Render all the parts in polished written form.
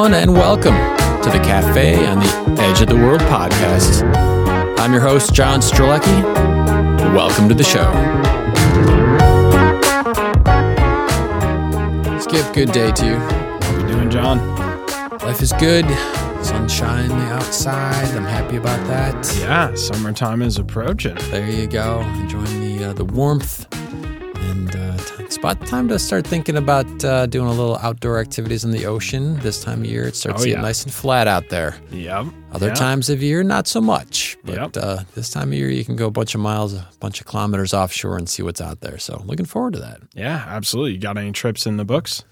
everyone, and welcome to the Cafe on the Edge of the World podcast. I'm your host, John Strelecki. Welcome to the show. Skip, good day to you. How you doing, John? Life is good. Sunshine outside. I'm happy about that. Yeah, summertime is approaching. There you go. Enjoying the warmth. And it's about time to start thinking about doing a little outdoor activities in the ocean. This time of year, it starts to get nice and flat out there. Yep. Other times of year, not so much. But Yep. This time of year, you can go a bunch of miles, a bunch of kilometers offshore and see what's out there. So looking forward to that. Yeah, absolutely. You got any trips in the books?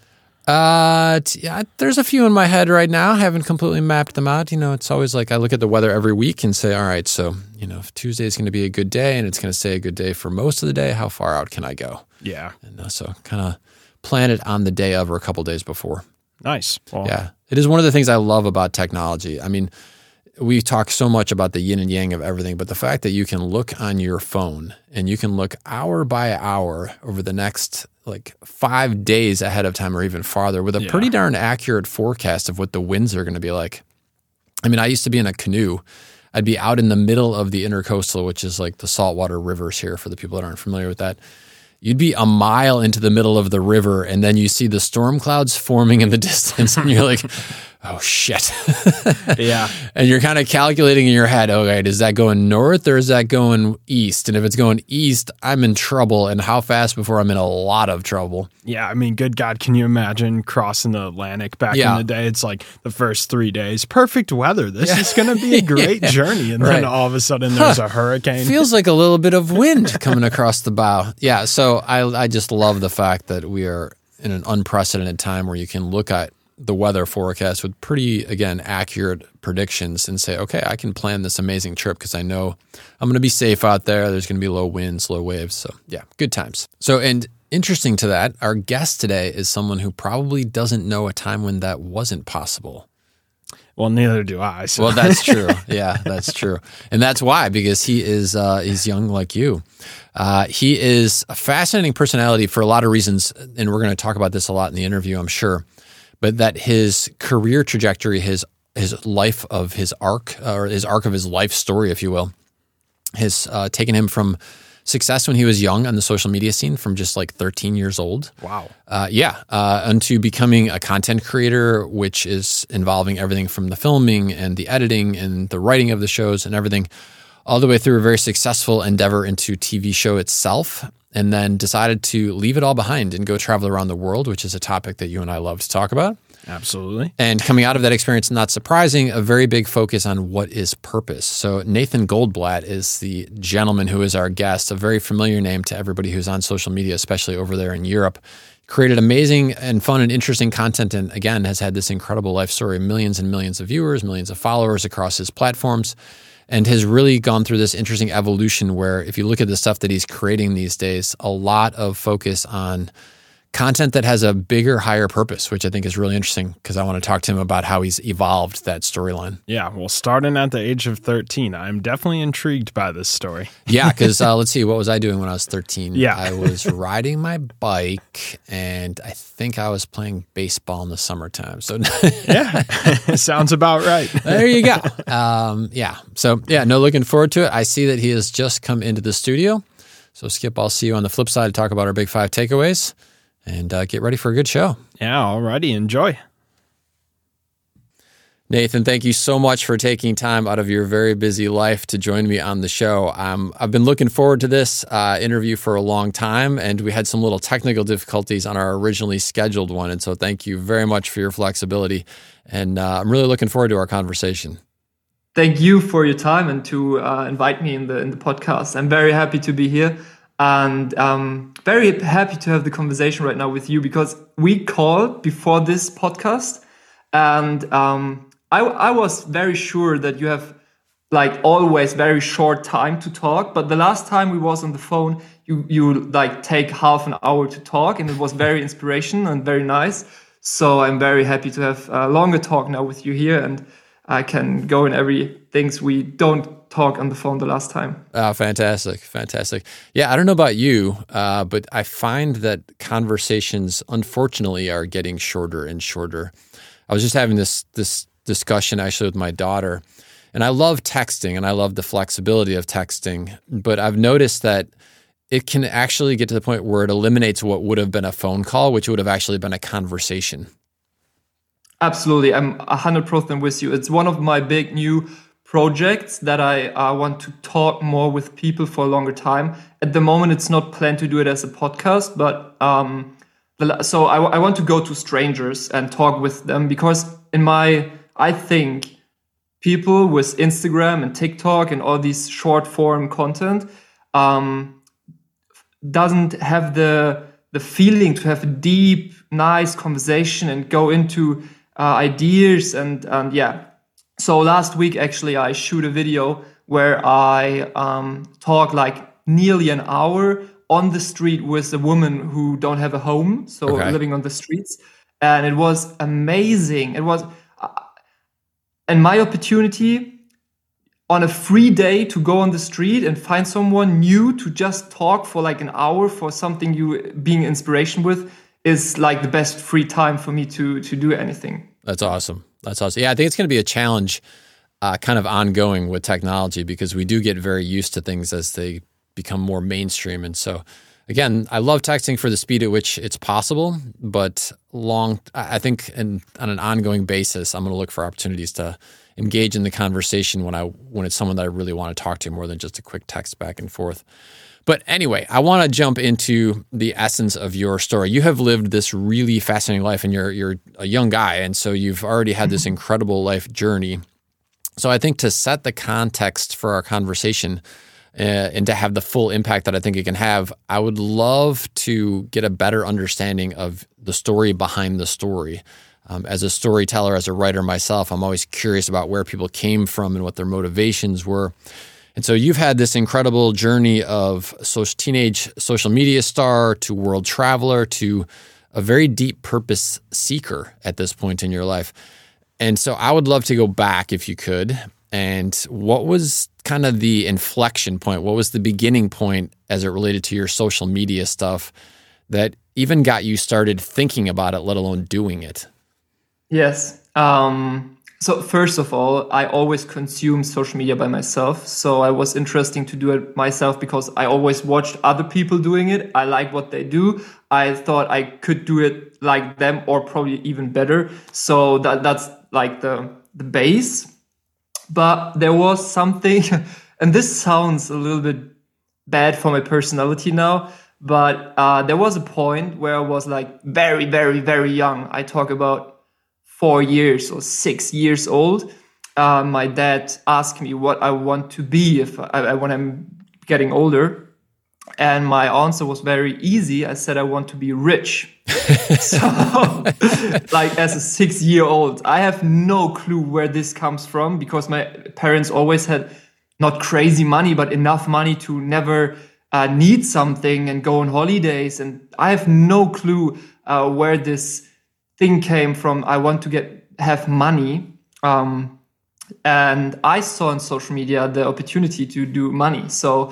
There's a few in my head right now. I haven't completely mapped them out. You know, it's always like I look at the weather every week and say, all right, so, you know, if Tuesday is going to be a good day and it's going to stay a good day for most of the day, how far out can I go? Yeah. And so kind of plan it on the day of or a couple days before. Nice. Well, Yeah. It is one of the things I love about technology. I mean, we talk so much about the yin and yang of everything, but the fact that you can look on your phone and you can look hour by hour over the next like 5 days ahead of time or even farther with a pretty darn accurate forecast of what the winds are going to be like. I mean, I used to be in a canoe. I'd be out in the middle of the intercoastal, which is like the saltwater rivers here for the people that aren't familiar with that. You'd be a mile into the middle of the river and then you see the storm clouds forming in the distance and you're like, oh shit. Yeah. And you're kind of calculating in your head, okay, is that going north or is that going east? And if it's going east, I'm in trouble. And how fast before I'm in a lot of trouble? Yeah. I mean, good God, can you imagine crossing the Atlantic back in the day? It's like the first 3 days, perfect weather. This is going to be a great journey. And then all of a sudden there's a hurricane. Feels like a little bit of wind coming across the bow. Yeah. So I just love the fact that we are in an unprecedented time where you can look at the weather forecast with pretty, again, accurate predictions and say, okay, I can plan this amazing trip because I know I'm going to be safe out there. There's going to be low winds, low waves. So yeah, good times. So, and interesting to that, our guest today is someone who probably doesn't know a time when that wasn't possible. Well, neither do I. So. Well, that's true. Yeah, that's true. And that's why, because he is he's young like you. He is a fascinating personality for a lot of reasons, and we're going to talk about this a lot in the interview, I'm sure. But that his career trajectory, his life of his arc, or his arc of his life story, if you will, has taken him from success when he was young on the social media scene from just like 13 years old. Wow. Into becoming a content creator, which is involving everything from the filming and the editing and the writing of the shows and everything, all the way through a very successful endeavor into TV show itself, and then decided to leave it all behind and go travel around the world, which is a topic that you and I love to talk about. Absolutely. And coming out of that experience, not surprising, a very big focus on what is purpose. So Nathan Goldblatt is the gentleman who is our guest, a very familiar name to everybody who's on social media, especially over there in Europe. Created amazing and fun and interesting content, and again, has had this incredible life story, millions and millions of viewers, millions of followers across his platforms, and has really gone through this interesting evolution where if you look at the stuff that he's creating these days, a lot of focus on content that has a bigger, higher purpose, which I think is really interesting because I want to talk to him about how he's evolved that storyline. Yeah, well, starting at the age of 13, I'm definitely intrigued by this story. Yeah, because let's see, what was I doing when I was 13? Yeah. I was riding my bike, and I think I was playing baseball in the summertime. So Yeah, sounds about right. there you go. So looking forward to it. I see that he has just come into the studio. So Skip, I'll see you on the flip side to talk about our big 5 takeaways. And get ready for a good show. Yeah, alrighty. Enjoy. Nathan, thank you so much for taking time out of your very busy life to join me on the show. I've been looking forward to this interview for a long time, and we had some little technical difficulties on our originally scheduled one. And so thank you very much for your flexibility. And I'm really looking forward to our conversation. Thank you for your time and to invite me in the podcast. I'm very happy to be here. And very happy to have the conversation right now with you because we called before this podcast, and I was very sure that you have, like always, very short time to talk. But the last time we was on the phone, you like take half an hour to talk, and it was very inspirational and very nice. So I'm very happy to have a longer talk now with you here, and I can go in every things we don't talk on the phone the last time. Oh, fantastic. Yeah, I don't know about you, but I find that conversations, unfortunately, are getting shorter and shorter. I was just having this discussion actually with my daughter, and I love texting and I love the flexibility of texting, but I've noticed that it can actually get to the point where it eliminates what would have been a phone call, which would have actually been a conversation. Absolutely. I'm 100% with you. It's one of my big new projects that I want to talk more with people for a longer time. At the moment, it's not planned to do it as a podcast, but so I want to go to strangers and talk with them, because I think people with Instagram and TikTok and all these short form content doesn't have the feeling to have a deep, nice conversation and go into ideas and yeah. So last week, actually, I shoot a video where I talk like nearly an hour on the street with a woman who don't have a home, so living on the streets. And it was amazing. It was, and my opportunity on a free day to go on the street and find someone new to just talk for like an hour for something you being inspiration with is like the best free time for me to do anything. That's awesome. That's awesome. Yeah, I think it's going to be a challenge kind of ongoing with technology, because we do get very used to things as they become more mainstream. And so, again, I love texting for the speed at which it's possible, but I think on an ongoing basis, I'm going to look for opportunities to engage in the conversation when it's someone that I really want to talk to, more than just a quick text back and forth. But anyway, I want to jump into the essence of your story. You have lived this really fascinating life, and you're a young guy, and so you've already had this incredible life journey. So I think to set the context for our conversation and to have the full impact that I think it can have, I would love to get a better understanding of the story behind the story. As a storyteller, as a writer myself, I'm always curious about where people came from and what their motivations were. And so you've had this incredible journey of teenage social media star to world traveler to a very deep purpose seeker at this point in your life. And so I would love to go back, if you could. And what was kind of the inflection point? What was the beginning point as it related to your social media stuff that even got you started thinking about it, let alone doing it? Yes. So first of all, I always consume social media by myself. So I was interesting to do it myself because I always watched other people doing it. I like what they do. I thought I could do it like them or probably even better. So that's like the base. But there was something, and this sounds a little bit bad for my personality now, but there was a point where I was like very, very, very young. I talk about 4 years or 6 years old. My dad asked me what I want to be when I'm getting older. And my answer was very easy. I said, I want to be rich. So like as a 6-year-old, I have no clue where this comes from, because my parents always had not crazy money, but enough money to never need something and go on holidays. And I have no clue where this thing came from. I want to have money. And I saw on social media the opportunity to do money. So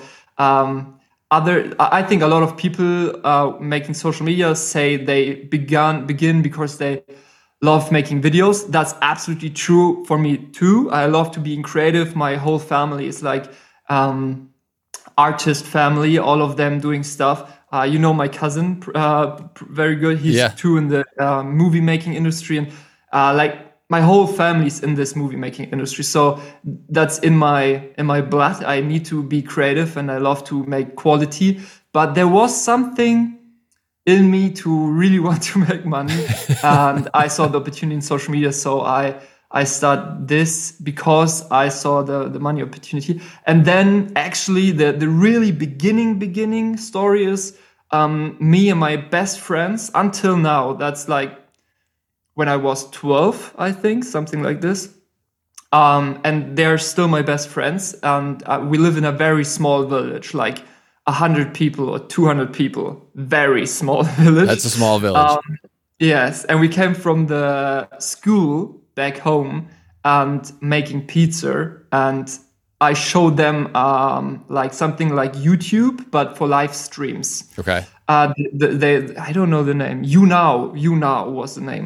I think a lot of people making social media say they begin because they love making videos. That's absolutely true for me too. I love to be creative. My whole family is like artist family, all of them doing stuff. My cousin, very good. He's too in the movie making industry, and my whole family's in this movie making industry. So that's in my blood. I need to be creative and I love to make quality. But there was something in me to really want to make money, and I saw the opportunity in social media. So I started this because I saw the money opportunity. And then actually the really beginning story is me and my best friends until now. That's like when I was 12, I think, something like this. And they're still my best friends. And we live in a very small village, like 100 people or 200 people. Very small village. That's a small village. Yes. And we came from the school back home and making pizza. And I showed them like something like YouTube, but for live streams. Okay. I don't know the name. YouNow was the name.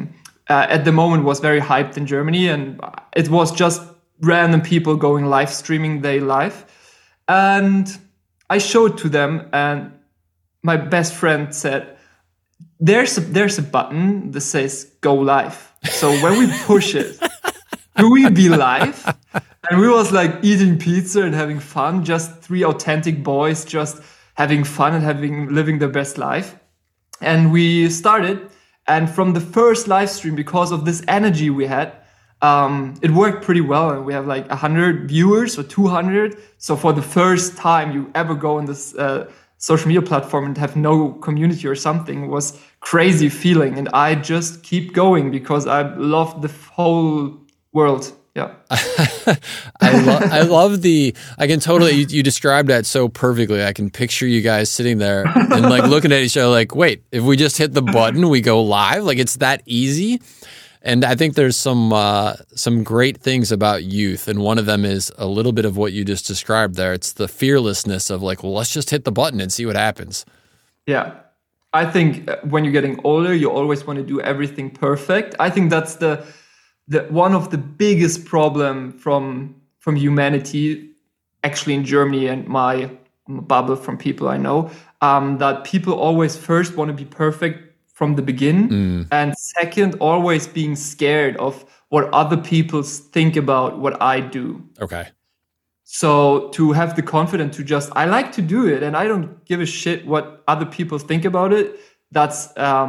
at the moment was very hyped in Germany, and it was just random people going live streaming their life. And I showed to them, and my best friend said, there's a button that says go live. So when we push it, do we be live? And we was like eating pizza and having fun, just three authentic boys just having fun and living their best life. And we started, and from the first live stream, because of this energy we had, it worked pretty well, and we have like 100 viewers or 200. So for the first time you ever go on this social media platform and have no community or something, was crazy feeling. And I just keep going because I love the whole world. Yeah. I love I can totally, you described that so perfectly. I can picture you guys sitting there and like looking at each other like, wait, if we just hit the button, we go live? Like it's that easy? And I think there's some great things about youth. And one of them is a little bit of what you just described there. It's the fearlessness of like, well, let's just hit the button and see what happens. Yeah. I think when you're getting older, you always want to do everything perfect. I think that's the one of the biggest problem from humanity, actually in Germany and my bubble from people I know, that people always first want to be perfect from the begin, and second, always being scared of what other people think about what I do. Okay. So to have the confidence to just, I like to do it and I don't give a shit what other people think about it. That's,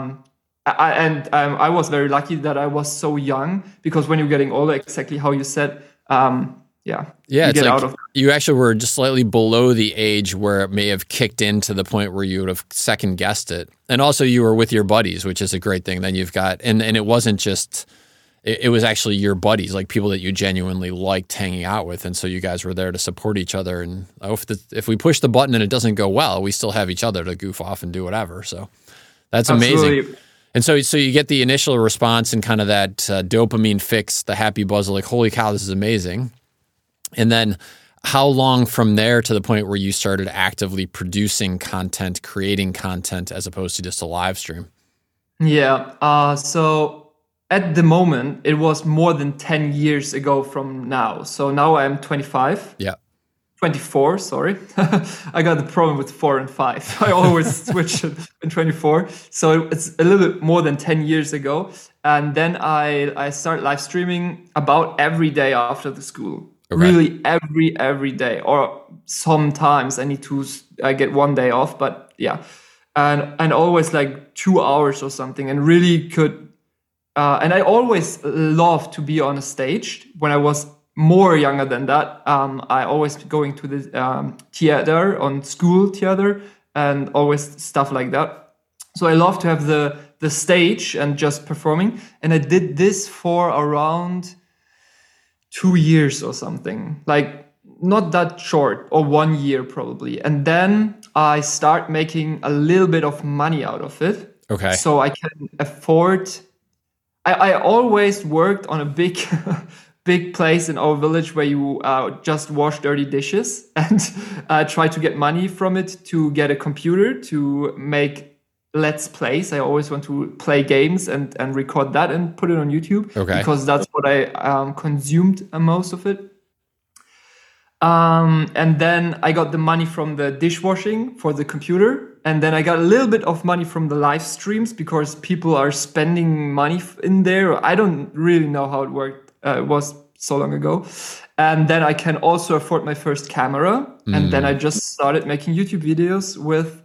I was very lucky that I was so young, because when you're getting older, exactly how you said, yeah, it's like you actually were just slightly below the age where it may have kicked in to the point where you would have second guessed it. And also you were with your buddies, which is a great thing. Then you've got, and it wasn't just, it was actually your buddies, like people that you genuinely liked hanging out with. And so you guys were there to support each other. And if we push the button and it doesn't go well, we still have each other to goof off and do whatever. So that's amazing. Absolutely. And so you get the initial response and kind of that dopamine fix, the happy buzz, like, holy cow, this is amazing. And then how long from there to the point where you started actively producing content, creating content, as opposed to just a live stream? Yeah. So at the moment, it was more than 10 years ago from now. So now I'm 25. Yeah. 24, sorry. I got the problem with 4 and 5. I always switch it in 24. So it's a little bit more than 10 years ago. And then I started live streaming about every day after the school. Okay. Really every day. Or sometimes I get one day off, but yeah. And always like 2 hours or something, and really could. And I always loved to be on a stage. When I was more younger than that, I always going to the theater, on school theater, and always stuff like that. So I love to have the stage and just performing. And I did this for around 2 years or something, like not that short, or 1 year probably. And then I start making a little bit of money out of it. Okay. So I can afford. I always worked on a big place in our village where you just wash dirty dishes and try to get money from it to get a computer to make Let's Plays. I always want to play games and record that and put it on YouTube. Okay. Because that's what I consumed most of it. And then I got the money from the dishwashing for the computer. And then I got a little bit of money from the live streams, because people are spending money in there. I don't really know how it worked. It was so long ago. And then I can also afford my first camera. And then I just started making YouTube videos with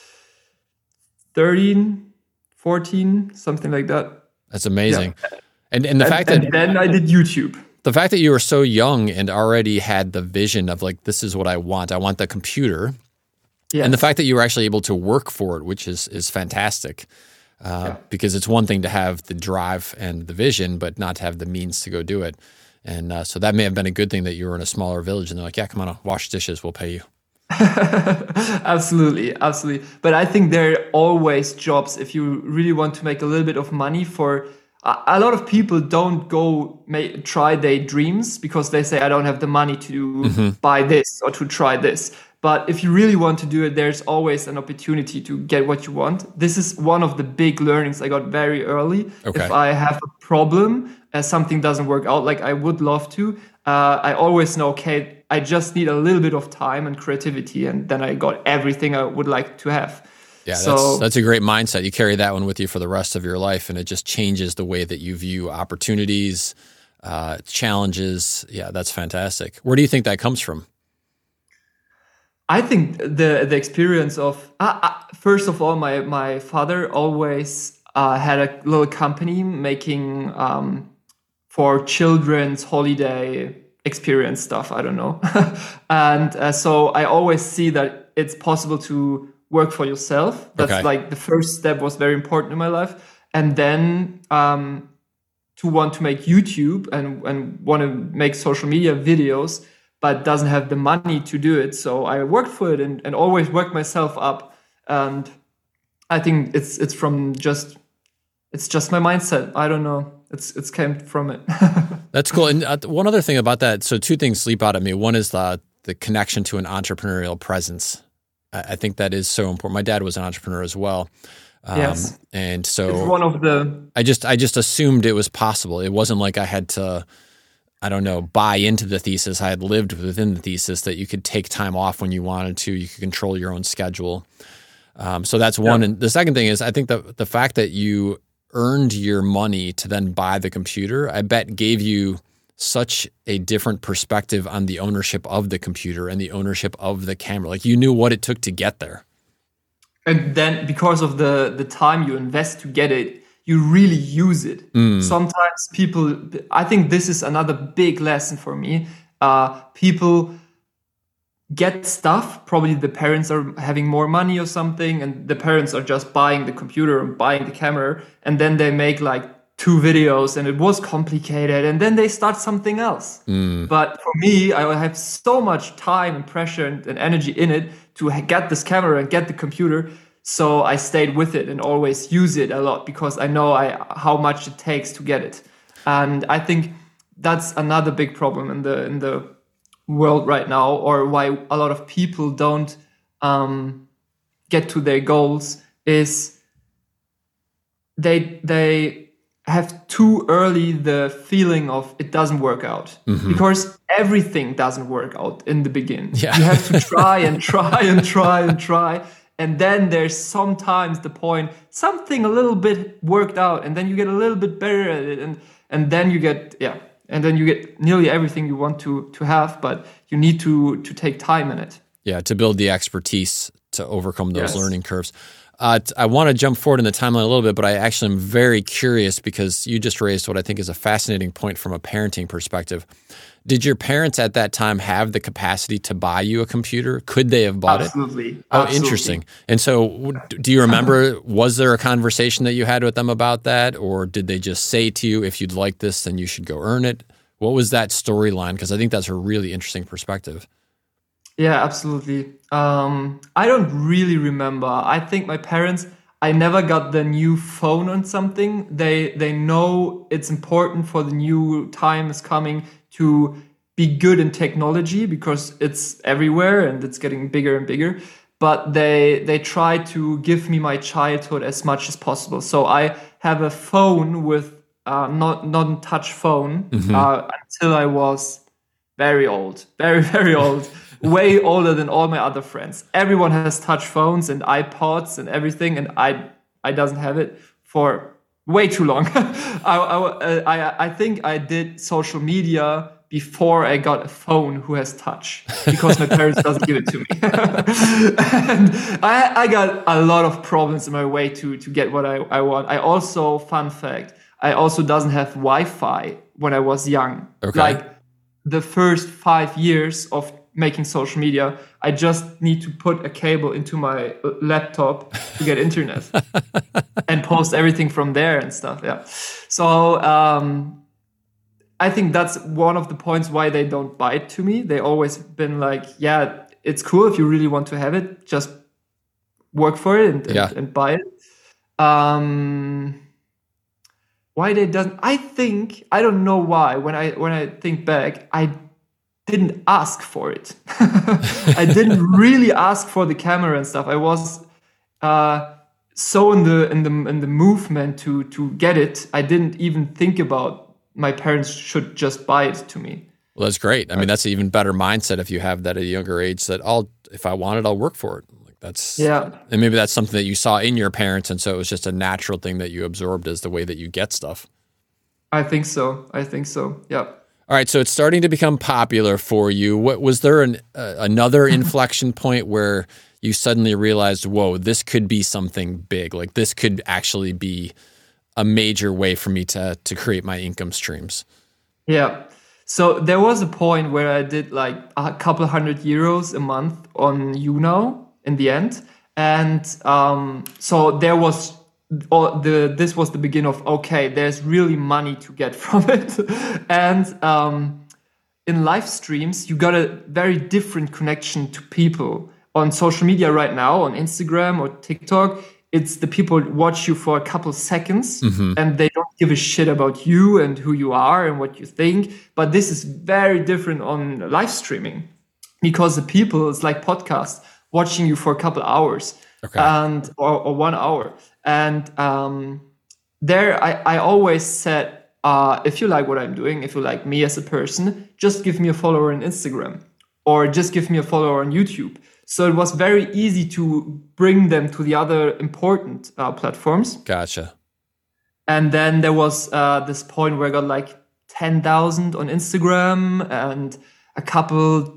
13, 14, something like that. That's amazing. Yeah. And the fact that... And then I did YouTube. The fact that you were so young and already had the vision of like, this is what I want the computer. Yes. And the fact that you were actually able to work for it, which is fantastic. Because it's one thing to have the drive and the vision, but not to have the means to go do it. And so that may have been a good thing that you were in a smaller village and they're like, yeah, come on, wash dishes, we'll pay you. Absolutely. But I think there are always jobs if you really want to make a little bit of money. For a lot of people don't go try their dreams because they say, I don't have the money to buy this or to try this. But if you really want to do it, there's always an opportunity to get what you want. This is one of the big learnings I got very early. Okay. If I have a problem, something doesn't work out like I would love to, I always know, okay, I just need a little bit of time and creativity, and then I got everything I would like to have. Yeah, that's a great mindset. You carry that one with you for the rest of your life, and it just changes the way that you view opportunities, challenges. Yeah, that's fantastic. Where do you think that comes from? I think the experience of first of all, my father always had a little company making for children's holiday experience stuff. I don't know, and so I always see that it's possible to work for yourself. That's like the first step was very important in my life, and then to want to make YouTube and want to make social media videos, but doesn't have the money to do it. So I worked for it and always worked myself up. And I think it's just my mindset. I don't know. It's came from it. That's cool. And one other thing about that. So two things leap out at me. One is the connection to an entrepreneurial presence. I think that is so important. My dad was an entrepreneur as well. Yes. And so it's one of the, I just assumed it was possible. It wasn't like I had to, I don't know, buy into the thesis. I had lived within the thesis that you could take time off when you wanted to. You could control your own schedule. So that's one. And the second thing is, I think the fact that you earned your money to then buy the computer, I bet gave you such a different perspective on the ownership of the computer and the ownership of the camera. Like you knew what it took to get there. And then because of the time you invest to get it, you really use it. Sometimes people, I think this is another big lesson for me. People get stuff, probably the parents are having more money or something, and the parents are just buying the computer and buying the camera, and then they make like 2 videos and it was complicated, and then they start something else. But for me, I have so much time and pressure and energy in it to get this camera and get the computer. So I stayed with it and always use it a lot because I know how much it takes to get it. And I think that's another big problem in the world right now, or why a lot of people don't get to their goals, is they have too early the feeling of it doesn't work out, because everything doesn't work out in the beginning. Yeah. You have to try and try and try and try. And then there's sometimes the point, something a little bit worked out, and then you get a little bit better at it. And then you get, and then you get nearly everything you want to have, but you need to take time in it. Yeah, to build the expertise to overcome those learning curves. I want to jump forward in the timeline a little bit, but I actually am very curious because you just raised what I think is a fascinating point from a parenting perspective. Did your parents at that time have the capacity to buy you a computer? Could they have bought it? Absolutely. Oh, interesting. And so do you remember, was there a conversation that you had with them about that? Or did they just say to you, if you'd like this, then you should go earn it? What was that storyline? Because I think that's a really interesting perspective. Yeah, absolutely. I don't really remember. I think my parents, I never got the new phone on something. They know it's important for the new time is coming to be good in technology because it's everywhere and it's getting bigger and bigger. But they try to give me my childhood as much as possible. So I have a phone with non-touch phone until I was very old, very, very old. Way older than all my other friends. Everyone has touch phones and iPods and everything, and I doesn't have it for way too long. I think I did social media before I got a phone who has touch because my parents doesn't give it to me. And I got a lot of problems in my way to get what I want. I also, fun fact, I also doesn't have Wi-Fi when I was young. Okay. Like the first 5 years of making social media, I just need to put a cable into my laptop to get internet and post everything from there and stuff. Yeah. So I think that's one of the points why they don't buy it to me. They always been like, yeah, it's cool if you really want to have it, just work for it and buy it. Why they doesn't? I don't know why. When I think back, didn't ask for it. I didn't really ask for the camera and stuff. I was so in the movement to get it. I didn't even think about my parents should just buy it to me. Well, that's great. I mean, that's an even better mindset if you have that at a younger age. That if I want it, I'll work for it. And maybe that's something that you saw in your parents, and so it was just a natural thing that you absorbed as the way that you get stuff. I think so. Yeah. All right, so it's starting to become popular for you. What was there another inflection point where you suddenly realized, whoa, this could be something big? Like this could actually be a major way for me to create my income streams? Yeah. So there was a point where I did like a couple €100 a month on YouNow in the end. And so there was this was the beginning of, okay, there's really money to get from it. And in live streams, you got a very different connection to people. On social media right now, on Instagram or TikTok, it's the people watch you for a couple seconds and they don't give a shit about you and who you are and what you think. But this is very different on live streaming because the people, it's like podcasts, watching you for a couple hours and or 1 hour. And there I always said, if you like what I'm doing, if you like me as a person, just give me a follower on Instagram or just give me a follower on YouTube. So it was very easy to bring them to the other important platforms. Gotcha. And then there was this point where I got like 10,000 on Instagram and a couple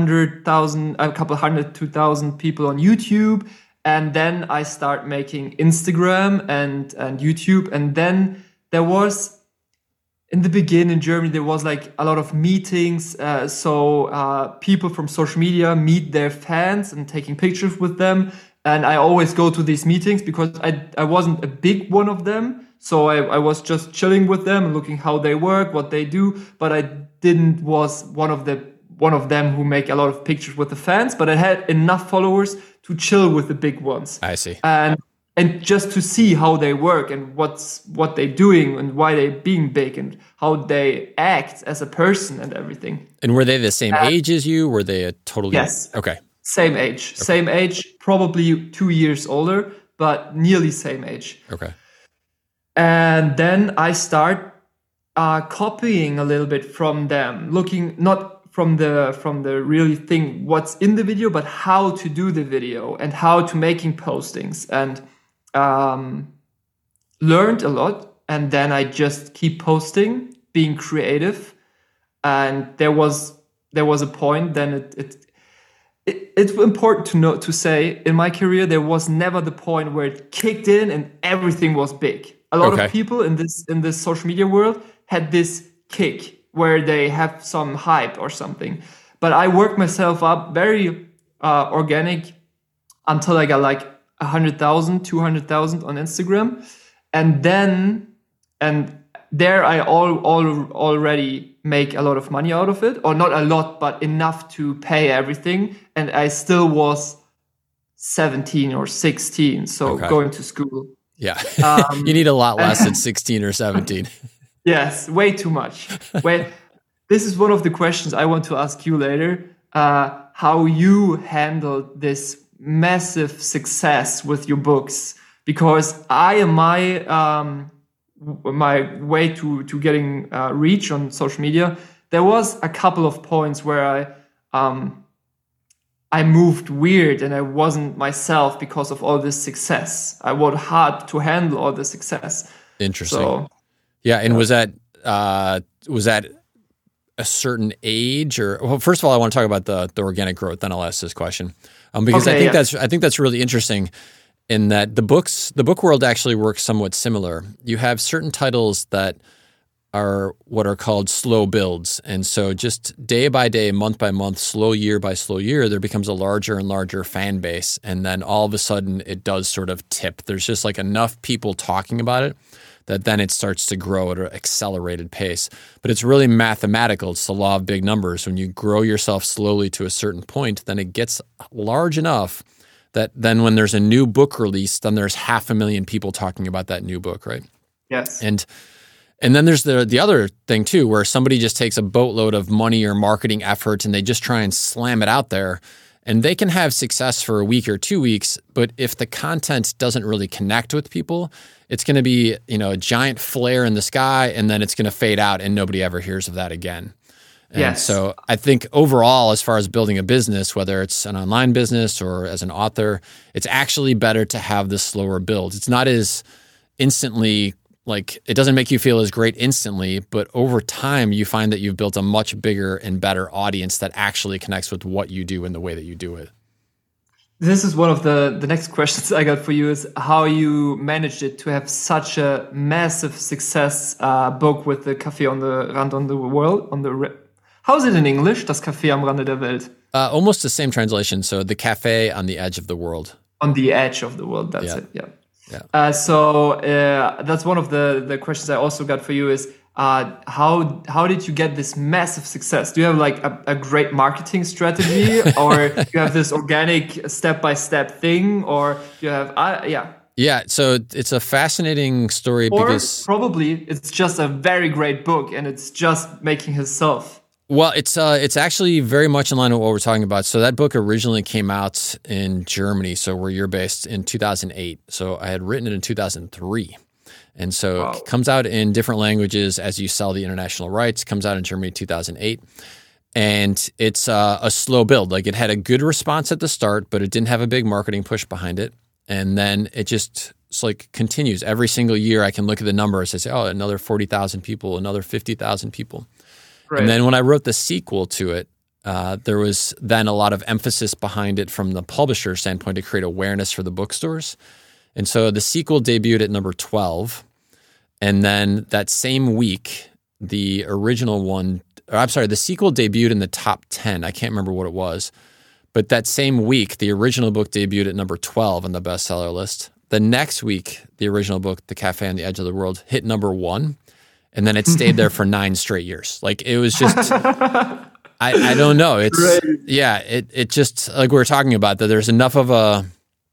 2,000 people on YouTube. And then I start making Instagram and YouTube. And then there was, in the beginning in Germany, there was like a lot of meetings. So people from social media meet their fans and taking pictures with them. And I always go to these meetings because I wasn't a big one of them. So I was just chilling with them and looking how they work, what they do. But I was one of them who make a lot of pictures with the fans. But I had enough followers to chill with the big ones. I see. And just to see how they work and what they're doing and why they're being big and how they act as a person and everything. And were they the same age as you? Were they a totally... Yes. Okay. Same age. Okay. Same age, probably 2 years older, but nearly same age. Okay. And then I start copying a little bit from them, looking not from the really thing what's in the video, but how to do the video and how to making postings, and learned a lot. And then I just keep posting, being creative. And there was a point. Then it's important to say in my career there was never the point where it kicked in and everything was big. A lot of people in this social media world had this kick where they have some hype or something. But I worked myself up very organic until I got like 100,000, 200,000 on Instagram. And there I already make a lot of money out of it, or not a lot, but enough to pay everything. And I still was 17 or 16, so going to school. Yeah, you need a lot less than 16 or 17. Yes, way too much. This is one of the questions I want to ask you later, how you handled this massive success with your books, because my way to getting reach on social media, there was a couple of points where I moved weird and I wasn't myself because of all this success. I worked hard to handle all the success. Interesting. So, yeah, and was that a certain age, or well? First of all, I want to talk about the organic growth. Then I'll ask this question because I think that's really interesting. In that the book world actually works somewhat similar. You have certain titles that are what are called slow builds, and so just day by day, month by month, slow year by slow year, there becomes a larger and larger fan base, and then all of a sudden it does sort of tip. There's just like enough people talking about it that then it starts to grow at an accelerated pace. But it's really mathematical. It's the law of big numbers. When you grow yourself slowly to a certain point, then it gets large enough that then when there's a new book released, then there's 500,000 people talking about that new book, right? Yes. And And then there's the other thing too, where somebody just takes a boatload of money or marketing effort and they just try and slam it out there. And they can have success for a week or 2 weeks, but if the content doesn't really connect with people, it's going to be, a giant flare in the sky, and then it's going to fade out and nobody ever hears of that again. And yes. So I think overall, as far as building a business, whether it's an online business or as an author, it's actually better to have the slower build. It's not as instantly, it doesn't make you feel as great instantly, but over time you find that you've built a much bigger and better audience that actually connects with what you do and the way that you do it. This is one of the next questions I got for you, is how you managed it to have such a massive success book with the Café on the Rand on the World. How is it in English? Das Café am Rande der Welt. Almost the same translation. So the Café on the Edge of the World. On the Edge of the World. That's it. Yeah. Yeah. So that's one of the questions I also got for you is how did you get this massive success? Do you have a great marketing strategy, or do you have this organic step-by-step thing, or do you have Yeah, so it's a fascinating story, because probably it's just a very great book and it's just making himself. Well, it's actually very much in line with what we're talking about. So that book originally came out in Germany, so where you're based, in 2008. So I had written it in 2003. And so It comes out in different languages as you sell the international rights. It comes out in Germany in 2008. And it's a slow build. It had a good response at the start, but it didn't have a big marketing push behind it. And then it just continues. Every single year I can look at the numbers and say, another 40,000 people, another 50,000 people. Right. And then when I wrote the sequel to it, there was then a lot of emphasis behind it from the publisher standpoint to create awareness for the bookstores. And so the sequel debuted at number 12. And then that same week, the sequel debuted in the top 10. I can't remember what it was. But that same week, the original book debuted at number 12 on the bestseller list. The next week, the original book, The Café on the Edge of the World, hit number 1. And then it stayed there for 9 straight years. It was just, I don't know. It's, it just, like we were talking about, that there's enough of a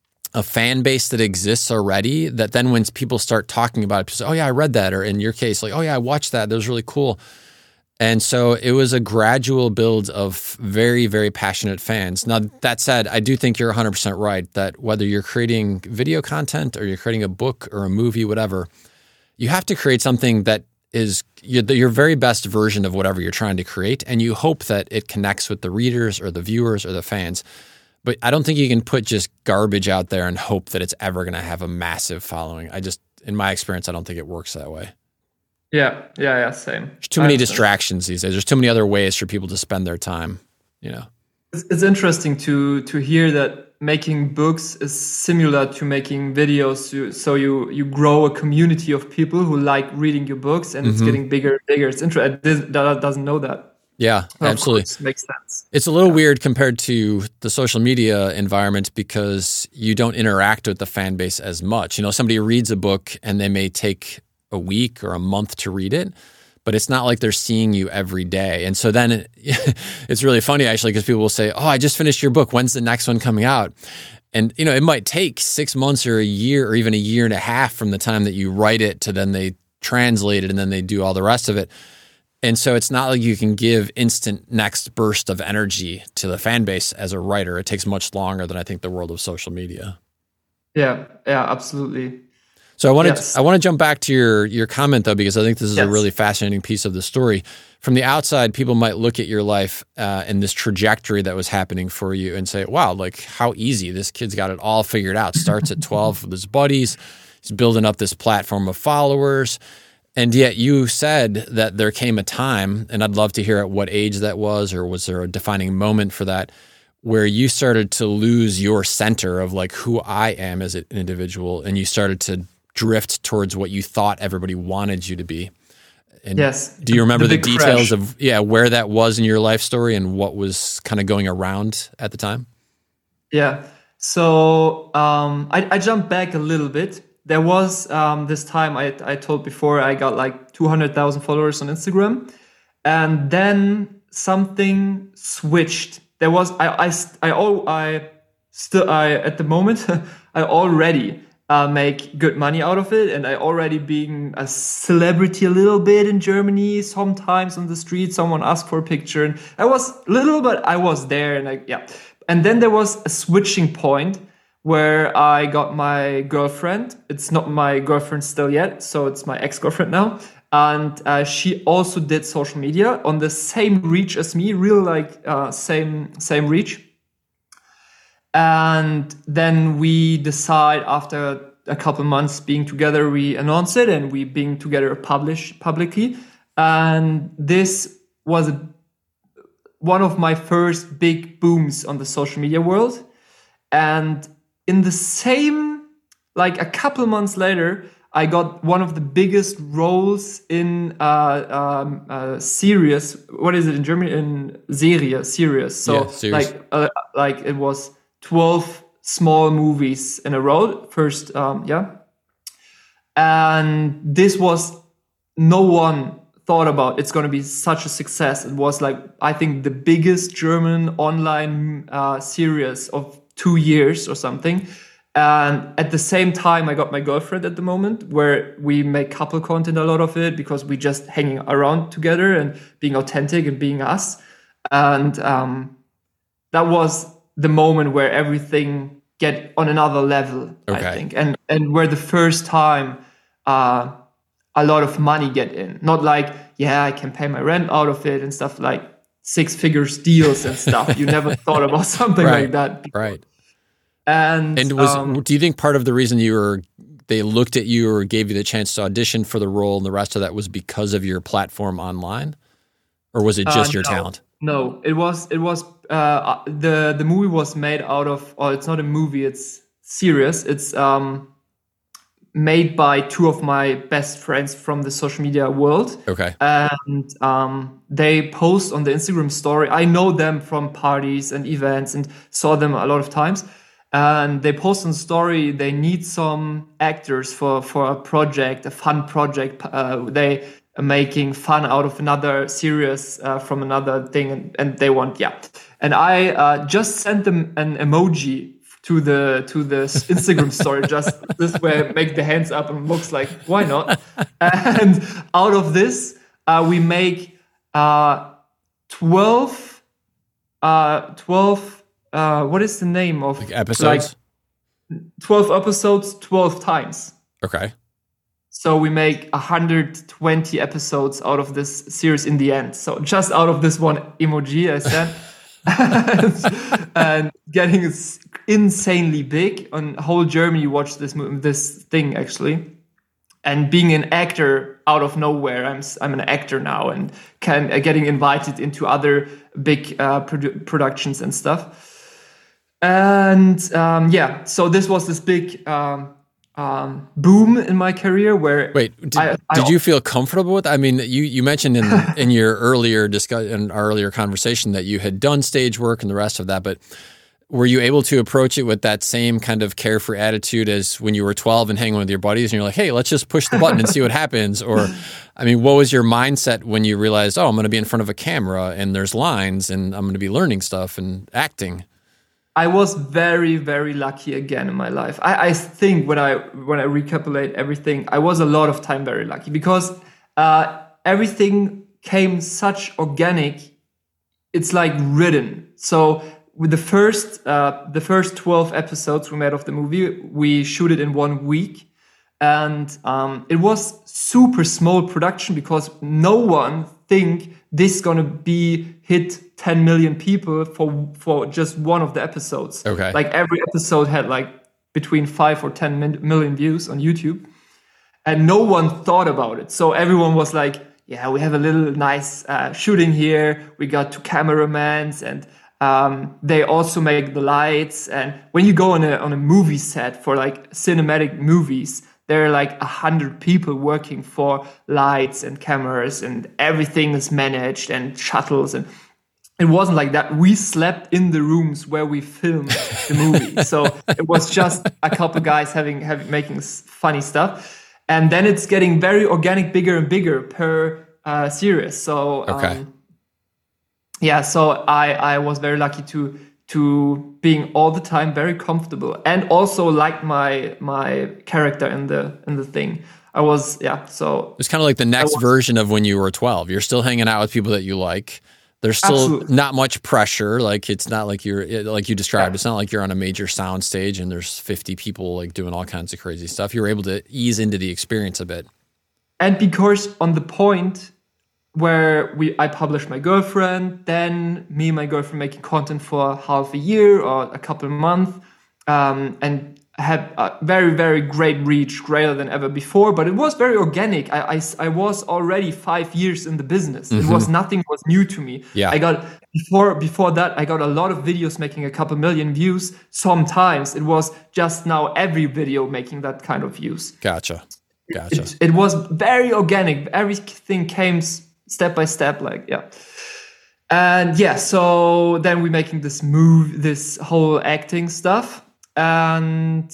fan base that exists already that then when people start talking about it, people say, oh yeah, I read that. Or in your case, oh yeah, I watched that. That was really cool. And so it was a gradual build of very, very passionate fans. Now, that said, I do think you're 100% right that whether you're creating video content or you're creating a book or a movie, whatever, you have to create something that is your very best version of whatever you're trying to create, and you hope that it connects with the readers or the viewers or the fans. But I don't think you can put just garbage out there and hope that it's ever going to have a massive following. In my experience, I don't think it works that way. Yeah, same. There's too many distractions these days. There's too many other ways for people to spend their time, It's interesting to hear that making books is similar to making videos. So you grow a community of people who like reading your books, and it's getting bigger and bigger. It's interesting. That doesn't know that. Yeah, absolutely. Makes sense. It's a little weird compared to the social media environment because you don't interact with the fan base as much. Somebody reads a book and they may take a week or a month to read it, but it's not like they're seeing you every day. And so then it's really funny, actually, because people will say, I just finished your book. When's the next one coming out? And, it might take 6 months or a year or even a year and a half from the time that you write it to then they translate it and then they do all the rest of it. And so it's not like you can give instant next burst of energy to the fan base as a writer. It takes much longer than I think the world of social media. Yeah, absolutely. So I want to jump back to your comment, though, because I think this is a really fascinating piece of the story. From the outside, people might look at your life and this trajectory that was happening for you and say, wow, how easy. This kid's got it all figured out. Starts at 12 with his buddies. He's building up this platform of followers. And yet you said that there came a time, and I'd love to hear at what age that was, or was there a defining moment for that, where you started to lose your center of who I am as an individual, and you started to drift towards what you thought everybody wanted you to be. And yes. Do you remember the details of where that was in your life story and what was kind of going around at the time? Yeah. So I jumped back a little bit. There was this time I told before I got 200,000 followers on Instagram, and then something switched. There was at the moment I already make good money out of it. And I already being a celebrity a little bit in Germany. Sometimes on the street, someone asked for a picture, and I was little, but I was there. And and then there was a switching point where I got my girlfriend. It's not my girlfriend still yet, so it's my ex-girlfriend now. And she also did social media on the same reach as me, real same reach. And then we decide, after a couple months being together, we announce it, and we being together publicly. And this was one of my first big booms on the social media world. And in the same, a couple months later, I got one of the biggest roles in series. What is it in German? In series. So series. It was 12 small movies in a row. First, and this was, no one thought about it's going to be such a success. It was I think the biggest German online series of 2 years or something. And at the same time, I got my girlfriend at the moment, where we make couple content, a lot of it, because we just hanging around together and being authentic and being us. And that was the moment where everything get on another level, I think. And where the first time a lot of money get in. Not I can pay my rent out of it and stuff, 6 figures deals and stuff. You never thought about something like that before. Right. And do you think part of the reason they looked at you or gave you the chance to audition for the role and the rest of that was because of your platform online? Or was it just your talent? No, it was the movie was made out of, it's not a movie, it's series. It's made by 2 of my best friends from the social media world. Okay. And they post on the Instagram story. I know them from parties and events and saw them a lot of times. And they post on story, they need some actors for a project, a fun project. They are making fun out of another series from another thing, and they want, And I just sent them an emoji to the Instagram story, just this way, make the hands up, and looks like, why not? And out of this, we make 12 what is the name of episodes? 12 episodes, 12 times. Okay. So we make 120 episodes out of this series in the end. So just out of this one emoji I sent, and getting insanely big. On whole Germany watched this thing actually. And being an actor out of nowhere, I'm an actor now, and getting invited into other big productions and stuff. And so this was this big boom in my career. Where did you feel comfortable with? I mean, you mentioned in your earlier conversation that you had done stage work and the rest of that, but were you able to approach it with that same kind of carefree attitude as when you were 12 and hanging with your buddies and you're like, hey, let's just push the button and see what happens? Or, I mean, what was your mindset when you realized, I'm going to be in front of a camera and there's lines and I'm going to be learning stuff and acting? I was very, very lucky again in my life. I think when I recapitulate everything, I was a lot of time very lucky because everything came such organic. It's written. So with the first 12 episodes we made of the movie, we shoot it in 1 week. And it was super small production because no one think this is going to be hit 10 million people for just one of the episodes. Okay. Every episode had between 5 or 10 million views on YouTube. And no one thought about it. So everyone was like, yeah, we have a little nice shooting here. We got 2 cameramans and they also make the lights. And when you go on a movie set for cinematic movies, there are 100 people working for lights and cameras and everything is managed and shuttles. And it wasn't like that. We slept in the rooms where we filmed the movie. So it was just a couple guys making funny stuff. And then it's getting very organic, bigger and bigger per series. So, okay. So I was very lucky to to being all the time very comfortable, and also like my character in the thing. I was, so it's kind of like the next version of when you were 12. You're still hanging out with people that you like. There's still not much pressure. Like, it's not like like you described, it's not like you're on a major sound stage and there's 50 people like doing all kinds of crazy stuff. You were able to ease into the experience a bit. And because on the point where I published My Girlfriend, then me and my girlfriend making content for half a year or a couple of months, and had a very, very great reach, greater than ever before, but it was very organic. I was already 5 years in the business. It was nothing was new to me. Yeah. I got before that, I got a lot of videos making a couple million views. Sometimes it was just now every video making that kind of views. Gotcha. It was very organic. Everything came step by step, and so then we're making this whole acting stuff. And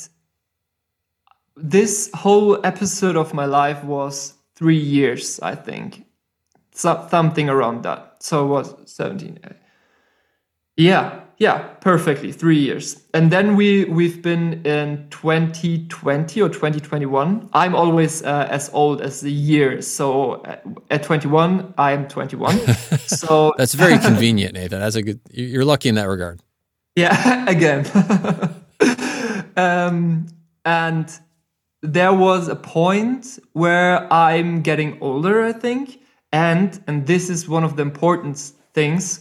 this whole episode of my life was 3 years, I think. Something around that. So it was 17. Yeah, perfectly. 3 years. And then we've been in 2020 or 2021. I'm always as old as the year. So at 21, I'm 21. So that's very convenient, Nathan. That's you're lucky in that regard. Yeah, again. And there was a point where I'm getting older, I think, and this is one of the important things.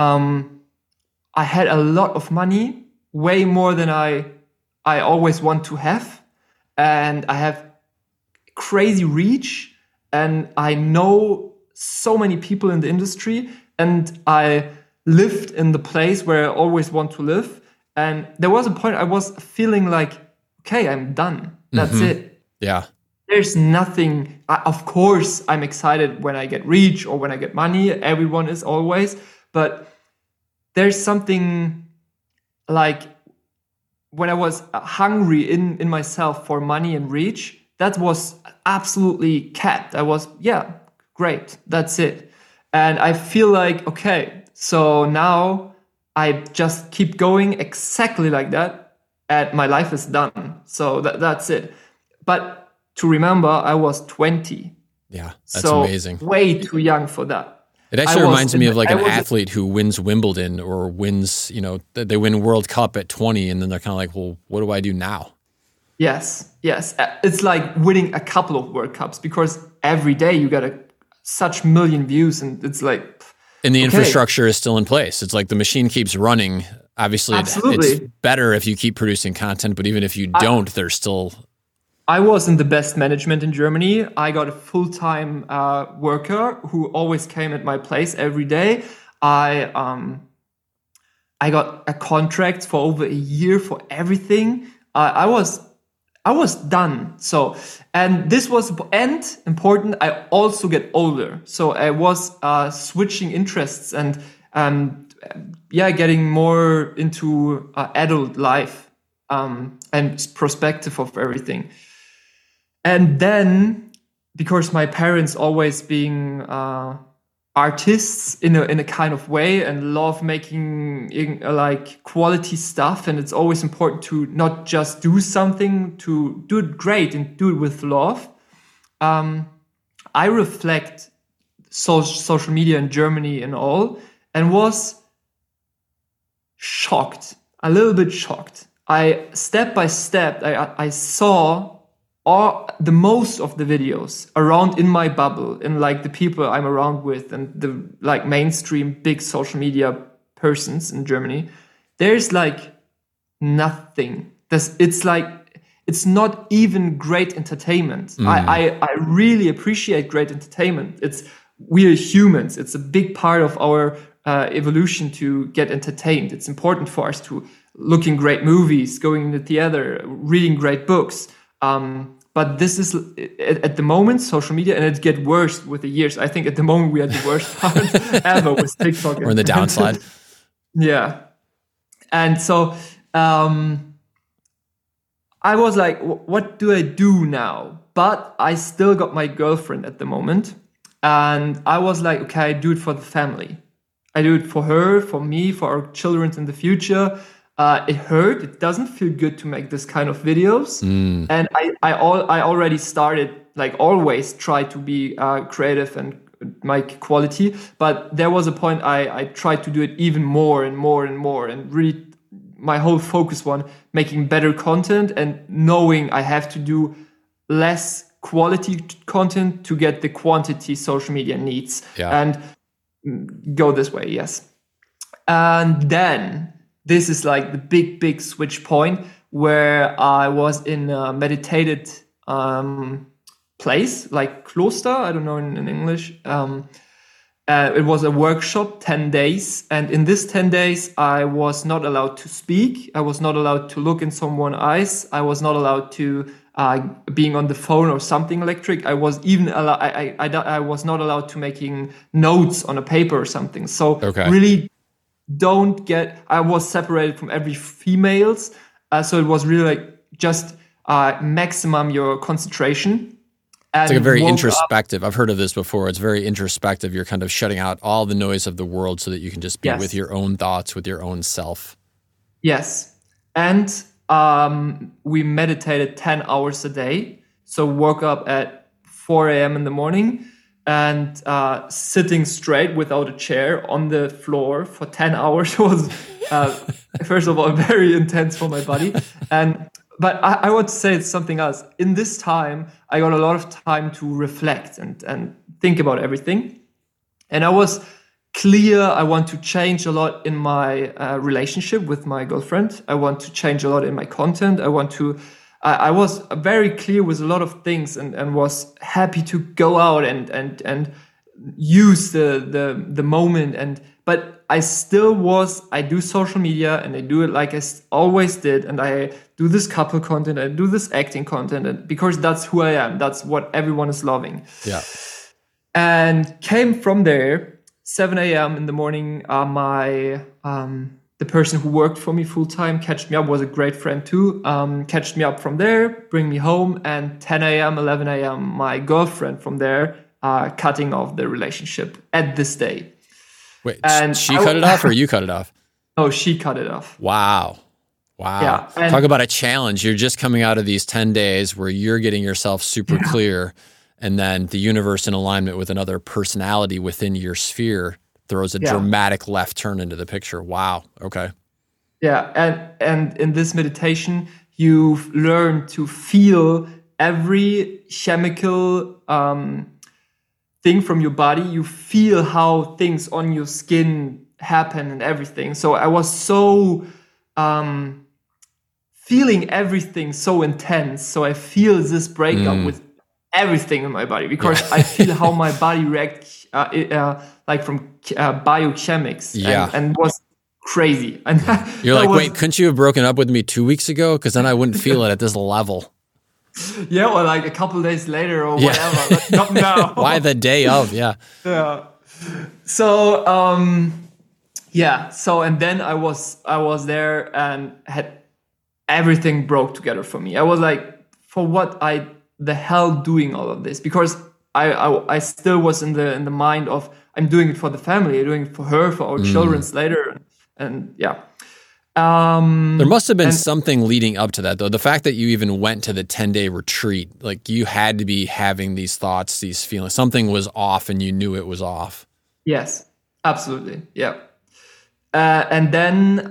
I had a lot of money, way more than I always want to have, and I have crazy reach, and I know so many people in the industry, and I lived in the place where I always want to live. And there was a point I was feeling like, okay, I'm done. That's it. Yeah. There's nothing. Of course, I'm excited when I get reach or when I get money. Everyone is always. But there's something like when I was hungry in myself for money and reach, that was absolutely capped. I was, great. That's it. And I feel like, okay, so now I just keep going exactly like that, and my life is done. So that's it. But to remember, I was 20. Yeah, that's amazing. Way too young for that. It actually reminds me of like an athlete who wins Wimbledon or wins, they win World Cup at 20, and then they're kind of like, well, what do I do now? Yes. It's like winning a couple of World Cups, because every day you get such million views, and it's like... And the infrastructure is still in place. It's like the machine keeps running. Obviously, it's better if you keep producing content, but even if you don't, there's still... I was in the best management in Germany. I got a full-time worker who always came at my place every day. I got a contract for over a year for everything. I was done. So, and this was important. I also get older. So I was switching interests and getting more into adult life and perspective of everything. And then, because my parents always being artists in a kind of way and love making like quality stuff, and it's always important to not just do something, to do it great and do it with love. I reflect social media in Germany and all, and was shocked, a little bit shocked. Step by step, I saw the most of the videos around in my bubble, in like the people I'm around with and the like mainstream big social media persons in Germany. There's like nothing. It's not even great entertainment. I really appreciate great entertainment. We're humans. It's a big part of our evolution to get entertained. It's important for us to looking great movies, going in the theater, reading great books. But this is at the moment social media, and it gets worse with the years. I think at the moment we are the worst part ever with TikTok. We're in the downslide. Yeah, and so I was like, what do I do now? But I still got my girlfriend at the moment, and I was like, okay, I do it for the family. I do it for her, for me, for our children in the future. It hurt. It doesn't feel good to make this kind of videos. And I already started, like always, try to be creative and make quality. But there was a point I tried to do it even more and more and more. And really, my whole focus was making better content and knowing I have to do less quality content to get the quantity social media needs. And go this way, yes. And then this is like the big switch point where I was in a meditated place, like Kloster, I don't know in English. It was a workshop, 10 days. And in this 10 days, I was not allowed to speak. I was not allowed to look in someone's eyes. I was not allowed to being on the phone or something electric. I was even I was not allowed to making notes on a paper or something. So really I was separated from every females. So it was really like just maximum your concentration. And it's like a very introspective. I've heard of this before. It's very introspective. You're kind of shutting out all the noise of the world so that you can just be with your own thoughts, with your own self. Yes. And we meditated 10 hours a day. So woke up at 4 a.m. in the morning and sitting straight without a chair on the floor for 10 hours was, first of all, very intense for my body. But I want to say something else. In this time, I got a lot of time to reflect and think about everything. And I was clear I want to change a lot in my relationship with my girlfriend. I want to change a lot in my content. I was very clear with a lot of things and was happy to go out and use the moment. But I do social media and I do it like I always did. And I do this couple content, I do this acting content, and because that's who I am. That's what everyone is loving. Yeah. And came from there, 7 a.m. in the morning, the person who worked for me full time catched me up, was a great friend too, catched me up from there, bring me home, and 10 a.m., 11 a.m., my girlfriend from there cutting off the relationship at this day. Wait, and she cut it off or you cut it off? Oh, she cut it off. Wow. Yeah, talk about a challenge. You're just coming out of these 10 days where you're getting yourself super clear, and then the universe in alignment with another personality within your sphere throws a dramatic left turn into the picture. Wow. Okay. Yeah. And in this meditation, you learn to feel every chemical thing from your body. You feel how things on your skin happen and everything. So I was so feeling everything so intense. So I feel this breakup with everything in my body because I feel how my body reacts like from biochemics and was crazy. And you're like, wait, couldn't you have broken up with me 2 weeks ago? Because then I wouldn't feel it at this level. Yeah, or like a couple of days later or whatever. But not now. Why the day of? Yeah. Yeah. So So and then I was there and had everything broke together for me. I was like, for what the hell doing all of this? Because I still was in the mind of I'm doing it for the family, I'm doing it for her, for our children's later, and yeah. There must have been something leading up to that, though. The fact that you even went to the 10-day retreat, like you had to be having these thoughts, these feelings. Something was off, and you knew it was off. Yes, absolutely. Yeah. And then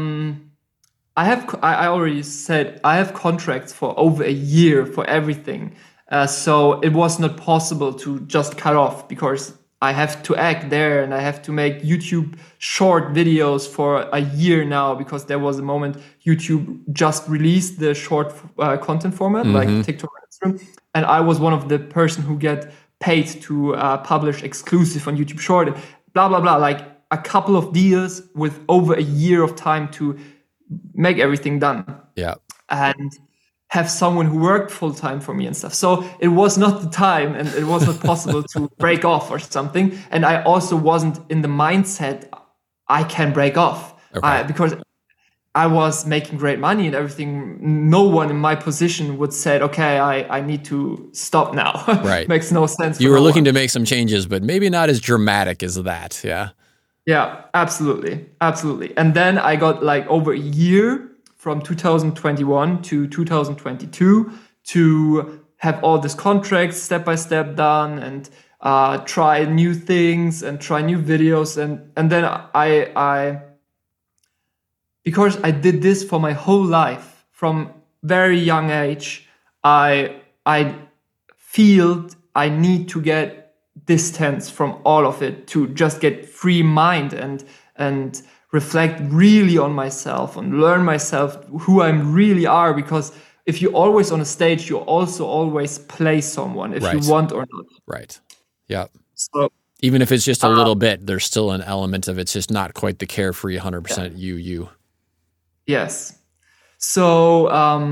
I already said I have contracts for over a year for everything. So it was not possible to just cut off because I have to act there and I have to make YouTube short videos for a year now because there was a moment YouTube just released the short content format like TikTok and Instagram. And I was one of the person who get paid to publish exclusive on YouTube Short, blah, blah, blah. Like a couple of deals with over a year of time to make everything done. Yeah. And have someone who worked full time for me and stuff. So it was not the time and it was not possible to break off or something. And I also wasn't in the mindset I can break off because I was making great money and everything. No one in my position would say, okay, I need to stop now. Right. Makes no sense. You were looking to make some changes, but maybe not as dramatic as that. Yeah. Yeah, absolutely. Absolutely. And then I got like over a year from 2021 to 2022 to have all these contracts step by step done and try new things and try new videos. And then I because I did this for my whole life from very young age, I feel I need to get distance from all of it to just get free mind and reflect really on myself and learn myself who I really are, because if you're always on a stage, you also always play someone if you want or not. Right. Yeah. So even if it's just a little bit, there's still an element of it's just not quite the carefree 100% you. Yes. So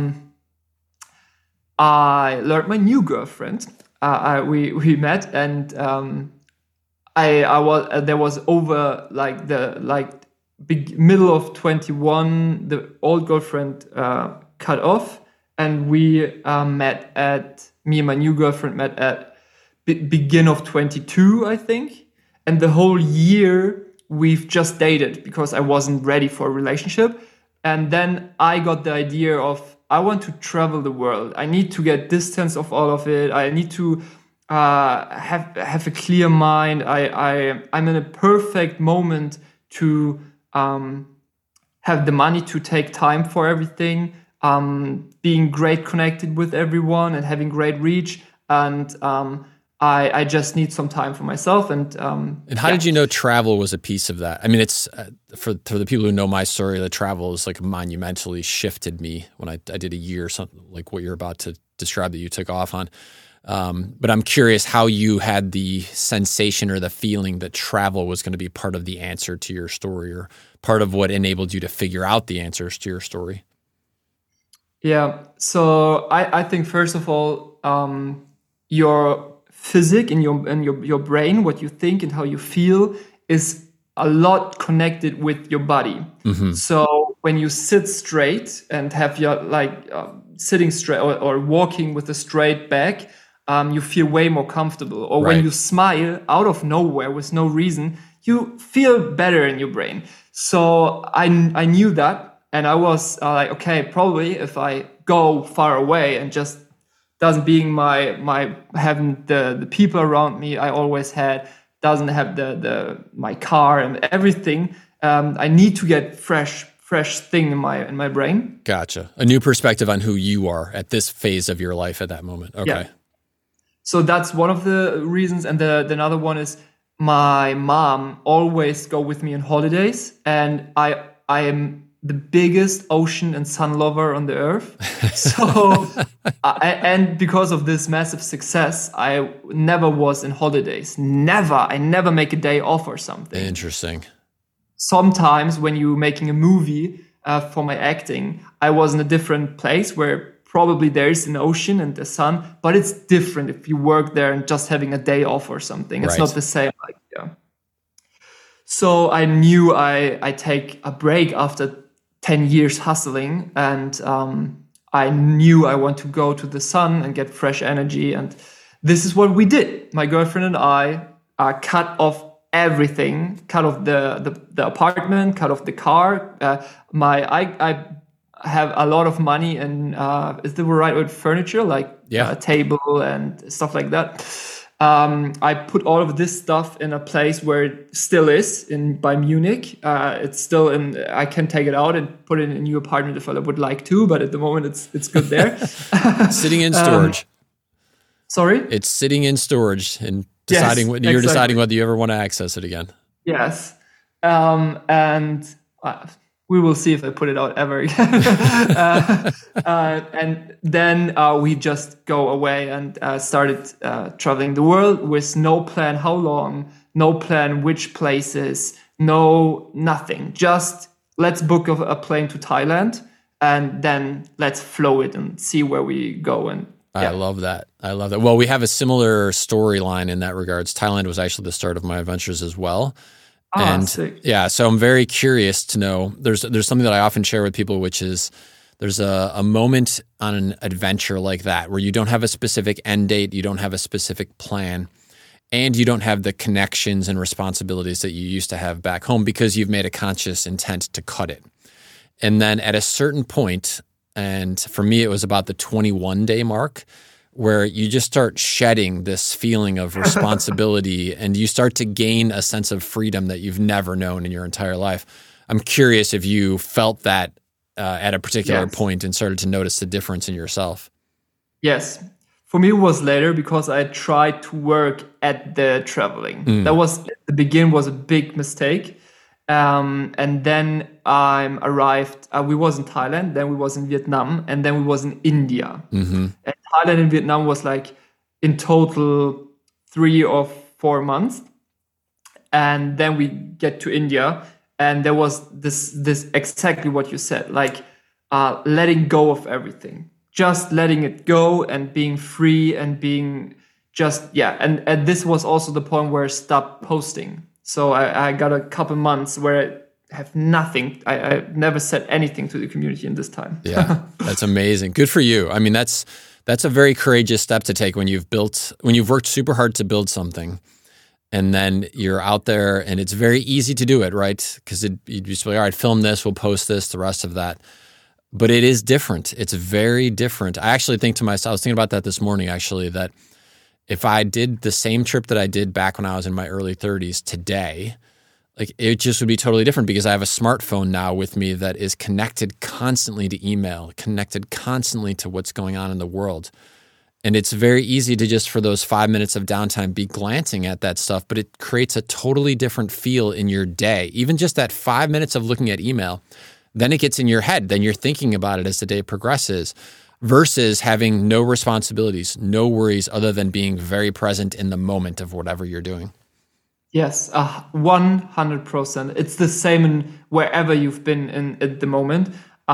I learned my new girlfriend. We met, and there was over like middle of 21, the old girlfriend cut off, and me and my new girlfriend met at begin of 22, I think, and the whole year we've just dated because I wasn't ready for a relationship, and then I got the idea of I want to travel the world. I need to get distance of all of it. I need to have a clear mind. I'm in a perfect moment to have the money to take time for everything, being great connected with everyone and having great reach. And I just need some time for myself. And how did you know travel was a piece of that? I mean, it's for the people who know my story, the travel is like monumentally shifted me when I did a year, something like what you're about to describe that you took off on. But I'm curious how you had the sensation or the feeling that travel was going to be part of the answer to your story, or part of what enabled you to figure out the answers to your story. Yeah. So I think first of all, your physics in your brain, what you think and how you feel, is a lot connected with your body. Mm-hmm. So when you sit straight and have your sitting straight or walking with a straight back, you feel way more comfortable. Or when you smile out of nowhere with no reason, you feel better in your brain. So I knew that, and I was like, okay, probably if I go far away and just doesn't being my having the people around me I always had, doesn't have my car and everything. I need to get fresh thing in my brain. Gotcha. A new perspective on who you are at this phase of your life at that moment. Okay. Yeah. So that's one of the reasons, and the another one is my mom always go with me on holidays, and I am the biggest ocean and sun lover on the earth. So, and because of this massive success, I never was in holidays. Never. I never make a day off or something. Interesting. Sometimes when you're making a movie for my acting, I was in a different place where probably there's an ocean and the sun, but it's different if you work there and just having a day off or something. It's not the same. So I knew I take a break after 10 years hustling, and I knew I want to go to the sun and get fresh energy. And this is what we did. My girlfriend and I cut off everything, cut off the apartment, cut off the car. I have a lot of money in, is the right word, furniture, like a table and stuff like that. I put all of this stuff in a place where it still is by Munich. It's still I can take it out and put it in a new apartment if I would like to, but at the moment it's good there. Sitting in storage. Sorry? It's sitting in storage and deciding deciding whether you ever want to access it again. Yes. And we will see if I put it out ever again. And then we just go away and started traveling the world with no plan how long, no plan which places, nothing. Just let's book a plane to Thailand and then let's flow it and see where we go. And I love that. Well, we have a similar storyline in that regards. Thailand was actually the start of my adventures as well. And so I'm very curious to know, there's something that I often share with people, which is there's a moment on an adventure like that where you don't have a specific end date, you don't have a specific plan, and you don't have the connections and responsibilities that you used to have back home because you've made a conscious intent to cut it. And then at a certain point, and for me, it was about the 21-day mark, where you just start shedding this feeling of responsibility and you start to gain a sense of freedom that you've never known in your entire life. I'm curious if you felt that at a particular point and started to notice the difference in yourself. Yes. For me, it was later because I tried to work at the traveling. That was, at the beginning, was a big mistake. And then I arrived, we was in Thailand, then we was in Vietnam, and then we was in India. And Thailand and Vietnam was like in total 3 or 4 months. And then we get to India, and there was this exactly what you said, like letting go of everything, just letting it go and being free and being just, and this was also the point where I stopped posting. So I got a couple months where I have nothing. I never said anything to the community in this time. Yeah, that's amazing. Good for you. I mean, that's a very courageous step to take when you've worked super hard to build something, and then you're out there, and it's very easy to do it, right? Because you'd just be like, all right, film this, we'll post this, the rest of that. But it is different. It's very different. I actually think to myself, I was thinking about that this morning, actually, that if I did the same trip that I did back when I was in my early 30s today, like it just would be totally different because I have a smartphone now with me that is connected constantly to email, connected constantly to what's going on in the world. And it's very easy to just for those 5 minutes of downtime be glancing at that stuff, but it creates a totally different feel in your day. Even just that 5 minutes of looking at email, then it gets in your head. Then you're thinking about it as the day progresses. Versus having no responsibilities, no worries other than being very present in the moment of whatever you're doing. Yes, 100%. It's the same in wherever you've been in at the moment.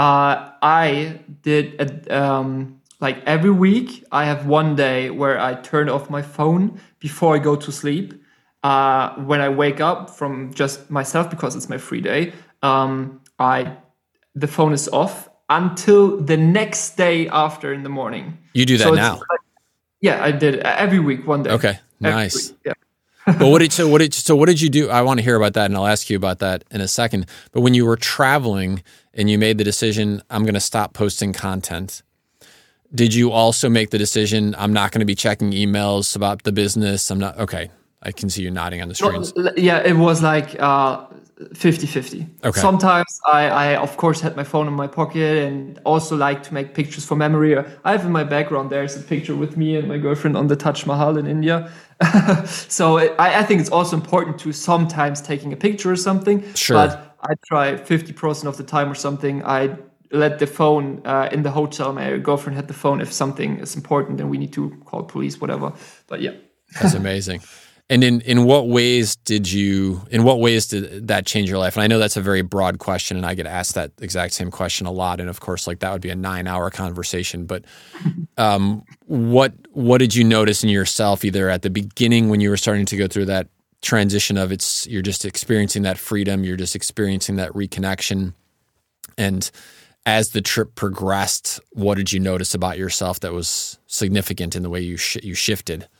I did like every week. I have one day where I turn off my phone before I go to sleep. When I wake up from just myself because it's my free day, the phone is off until the next day after in the morning. You do that now? Yeah, I did every week, one day. Okay, nice. Yeah. But what did you do? I want to hear about that, and I'll ask you about that in a second. But when you were traveling and you made the decision, I'm going to stop posting content, did you also make the decision, I'm not going to be checking emails about the business? I'm not, okay. I can see you nodding on the screens. Yeah, it was like 50-50. Okay. Sometimes I, of course, had my phone in my pocket and also like to make pictures for memory. I have in my background, there's a picture with me and my girlfriend on the Taj Mahal in India. So I think it's also important to sometimes taking a picture or something. Sure. But I try 50% of the time or something. I let the phone in the hotel. My girlfriend had the phone if something is important and we need to call police, whatever. But yeah. That's amazing. And in what ways did that change your life? And I know that's a very broad question, and I get asked that exact same question a lot. And of course, like that would be a 9-hour conversation. But what did you notice in yourself, either at the beginning when you were starting to go through that transition of you're just experiencing that freedom, you're just experiencing that reconnection, and as the trip progressed, what did you notice about yourself that was significant in the way you shifted?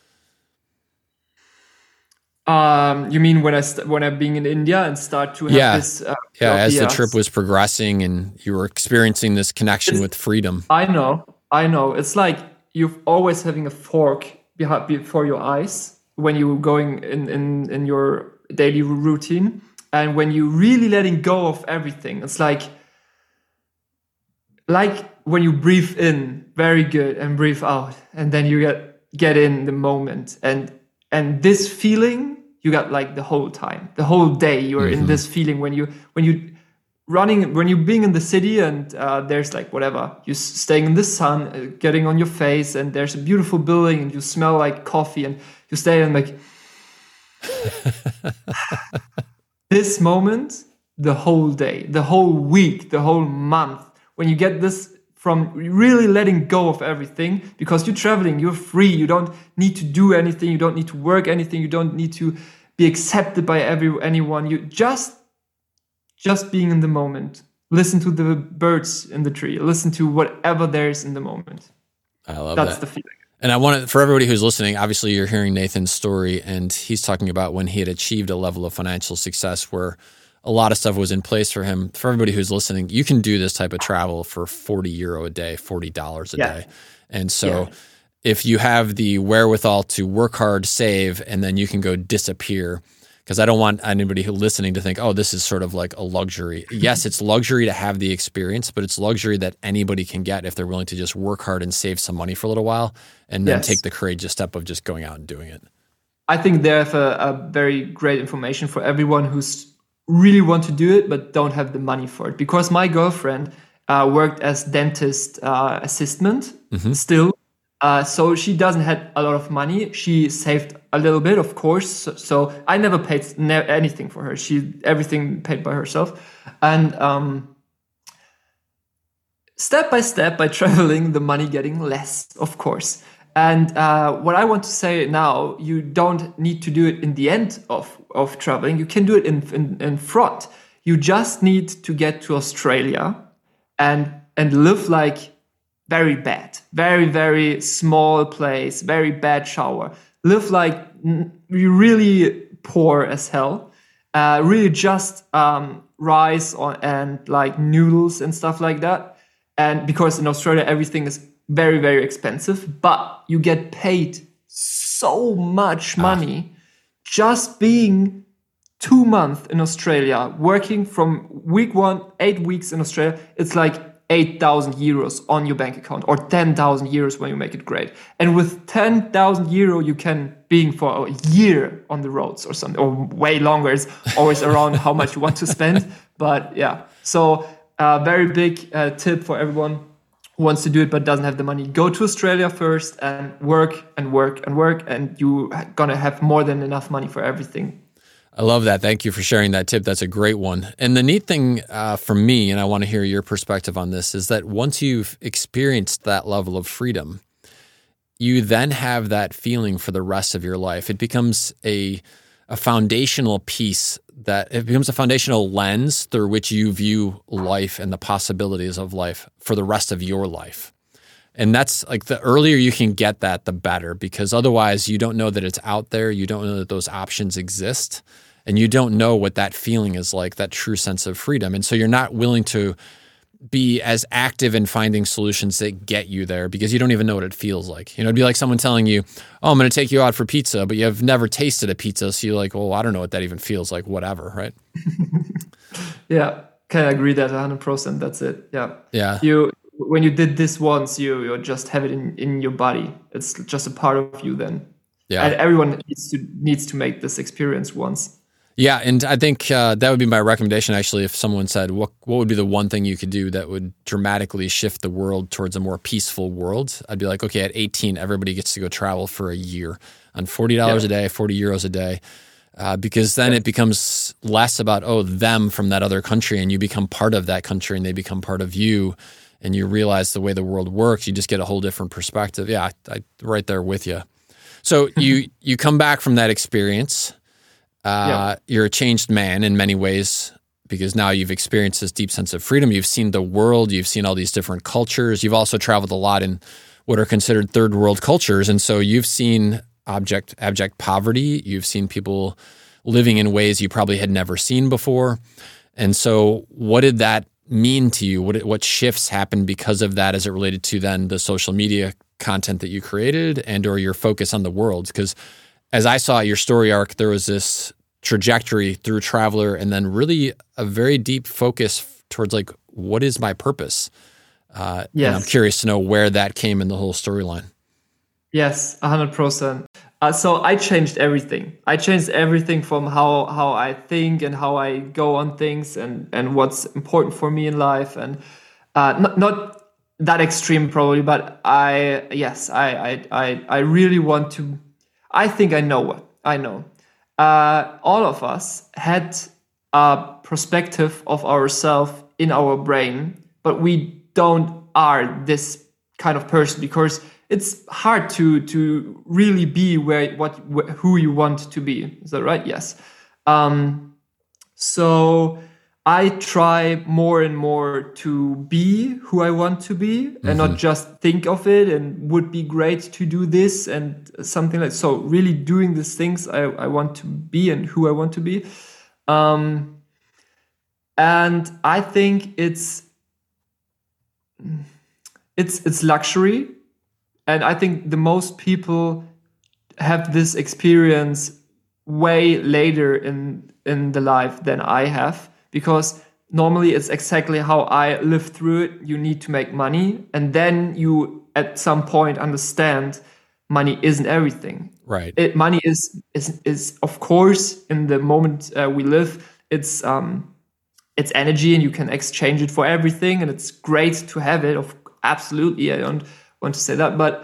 You mean when I'm being in India and start to have this? As the trip was progressing and you were experiencing this connection with freedom. I know. It's like you're always having a fork before your eyes when you're going in your daily routine, and when you're really letting go of everything, it's like when you breathe in very good and breathe out, and then you get in the moment, and this feeling. You got like the whole time, the whole day. You're in this feeling when you're being in the city and there's like whatever, you're staying in the sun, getting on your face, and there's a beautiful building and you smell like coffee and you stay and like this moment, the whole day, the whole week, the whole month, when you get this from really letting go of everything, because you're traveling, you're free, you don't need to do anything, you don't need to work anything, you don't need to be accepted by anyone. You just being in the moment. Listen to the birds in the tree. Listen to whatever there is in the moment. I love That's that. the feeling. And I want to, for everybody who's listening, obviously you're hearing Nathan's story, and he's talking about when he had achieved a level of financial success where a lot of stuff was in place for him. For everybody who's listening, you can do this type of travel for €40 a day, $40 a day. And so if you have the wherewithal to work hard, save, and then you can go disappear, because I don't want anybody who listening to think, oh, this is sort of like a luxury. Yes, it's luxury to have the experience, but it's luxury that anybody can get if they're willing to just work hard and save some money for a little while and then take the courageous step of just going out and doing it. I think they have a very great information for everyone who's really want to do it but don't have the money for it. Because my girlfriend worked as dentist assistant still. So she doesn't have a lot of money. She saved a little bit, of course. So I never paid anything for her. Everything paid by herself. And step by step, by traveling, the money getting less, of course. And what I want to say now, you don't need to do it in the end of traveling. You can do it in front. You just need to get to Australia and live like very bad, very, very small place, very bad shower. Live like really poor as hell. Really just rice and like noodles and stuff like that. And because in Australia, everything is very, very expensive, but you get paid so much money just being 2 months in Australia, working from week 1, 8 weeks in Australia. It's like 8,000 euros on your bank account, or 10,000 euros when you make it great. And with 10,000 euro, you can being for a year on the roads or something, or way longer. It's always around how much you want to spend. But yeah, so very big tip for everyone who wants to do it but doesn't have the money. Go to Australia first and work and work and work, and you're gonna have more than enough money for everything. I love that. Thank you for sharing that tip. That's a great one. And the neat thing for me, and I want to hear your perspective on this, is that once you've experienced that level of freedom, you then have that feeling for the rest of your life. It becomes a foundational piece, that it becomes a foundational lens through which you view life and the possibilities of life for the rest of your life. And that's like, the earlier you can get that, the better, because otherwise you don't know that it's out there. You don't know that those options exist. And you don't know what that feeling is like, that true sense of freedom. And so you're not willing to be as active in finding solutions that get you there, because you don't even know what it feels like. You know, it'd be like someone telling you, oh, I'm going to take you out for pizza, but you have never tasted a pizza. So you're like, well, I don't know what that even feels like, whatever, right? Yeah, can I agree that 100%. That's it. Yeah. Yeah. When you did this once, you just have it in your body. It's just a part of you then. Yeah. And everyone needs to make this experience once. Yeah, and I think that would be my recommendation, actually, if someone said, what would be the one thing you could do that would dramatically shift the world towards a more peaceful world? I'd be like, okay, at 18, everybody gets to go travel for a year on $40 a day, 40 euros a day, because then it becomes less about, them from that other country, and you become part of that country, and they become part of you, and you realize the way the world works. You just get a whole different perspective. Yeah, I right there with you. So you come back from that experience. You're a changed man in many ways, because now you've experienced this deep sense of freedom. You've seen the world. You've seen all these different cultures. You've also traveled a lot in what are considered third world cultures. And so you've seen abject poverty. You've seen people living in ways you probably had never seen before. And so what did that mean to you? What shifts happened because of that as it related to then the social media content that you created and or your focus on the world? Because as I saw your story arc, there was this trajectory through Traveler and then really a very deep focus towards like, what is my purpose? And I'm curious to know where that came in the whole storyline. Yes, 100%. So I changed everything. I changed everything from how I think and how I go on things and what's important for me in life. And not that extreme probably, but I really want to. I think I know what I know. All of us had a perspective of ourselves in our brain, but we are this kind of person because it's hard to really be who you want to be. Is that right? Yes. So I try more and more to be who I want to be and not just think of it and would be great to do this and something like so. Really doing these things I want to be and who I want to be. And I think it's luxury. And I think the most people have this experience way later in the life than I have, because normally it's exactly how I lived through it. You need to make money, and then you at some point understand money isn't everything. Right. Money is of course in the moment we live. It's energy, and you can exchange it for everything, and it's great to have it. Absolutely, I don't want to say that, but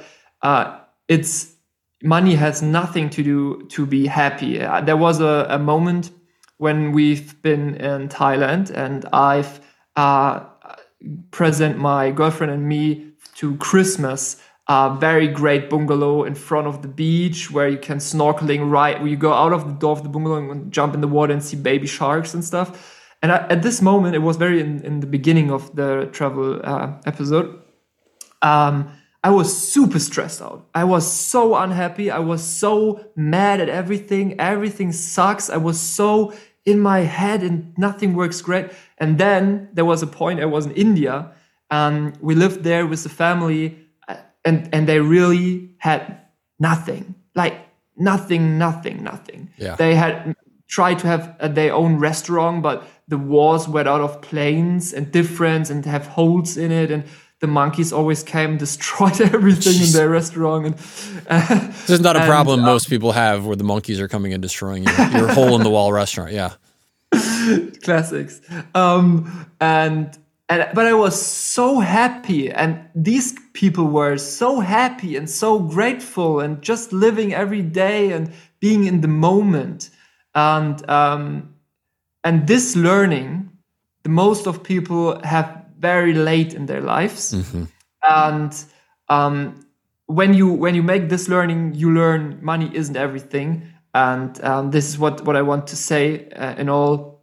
money has nothing to do to be happy. There was a moment when we've been in Thailand, and I've present my girlfriend and me to Christmas a very great bungalow in front of the beach where you can snorkeling where you go out of the door of the bungalow and jump in the water and see baby sharks and stuff. And at this moment, it was very in the beginning of the travel episode, I was super stressed out. I was so unhappy. I was so mad at everything. Everything sucks. I was so in my head and nothing works great. And then there was a point, I was in India, and we lived there with the family, and they really had nothing, like nothing. Yeah. They had tried to have their own restaurant, but the walls were out of planes and different and have holes in it, and the monkeys always came and destroyed everything in their restaurant. And this is not a problem most people have, where the monkeys are coming and destroying your hole in the wall restaurant. Yeah. Classics. But I was so happy, and these people were so happy and so grateful and just living every day and being in the moment. And this learning, the most of people have very late in their lives. And when you make this learning, you learn money isn't everything. And this is what I want to say in all.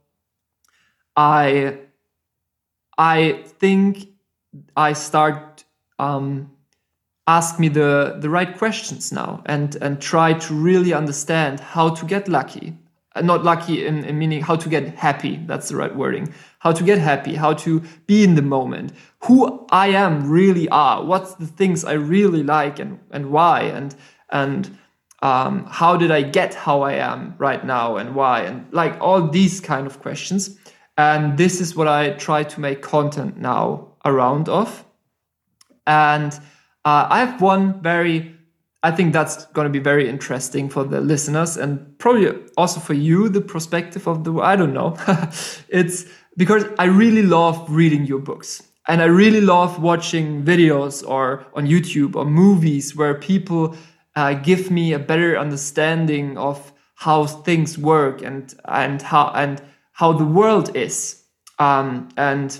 I think I start ask me the right questions now and try to really understand how to get lucky. Not lucky in meaning how to get happy. That's the right wording. How to get happy, how to be in the moment, who I am really are, what's the things I really like and why, and how did I get how I am right now and why, and like all these kind of questions. And this is what I try to make content now around of. And I have one I think that's going to be very interesting for the listeners and probably also for you, the perspective of I don't know. It's because I really love reading your books, and I really love watching videos or on YouTube or movies where people give me a better understanding of how things work and how the world is. And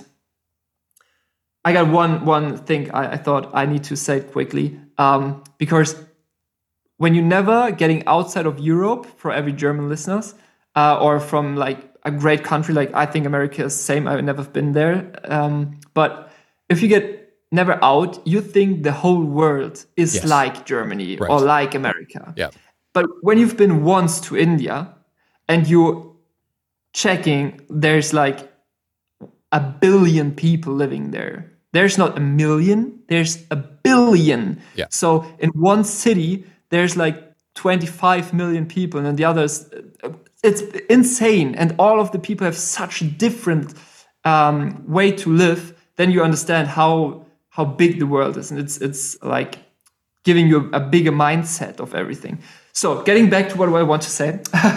I got one thing I thought I need to say quickly, because when you're never getting outside of Europe, for every German listeners, or from like a great country, like I think America is the same, I've never been there. But if you get never out, you think the whole world is like Germany or like America. Yeah. But when you've been once to India and you're checking, there's like 1 billion people living there. There's not 1 million, there's 1 billion. Yeah. So in one city, there's like 25 million people, and the others, it's insane. And all of the people have such a different way to live. Then you understand how big the world is, and it's like giving you a bigger mindset of everything. So getting back to what I want to say.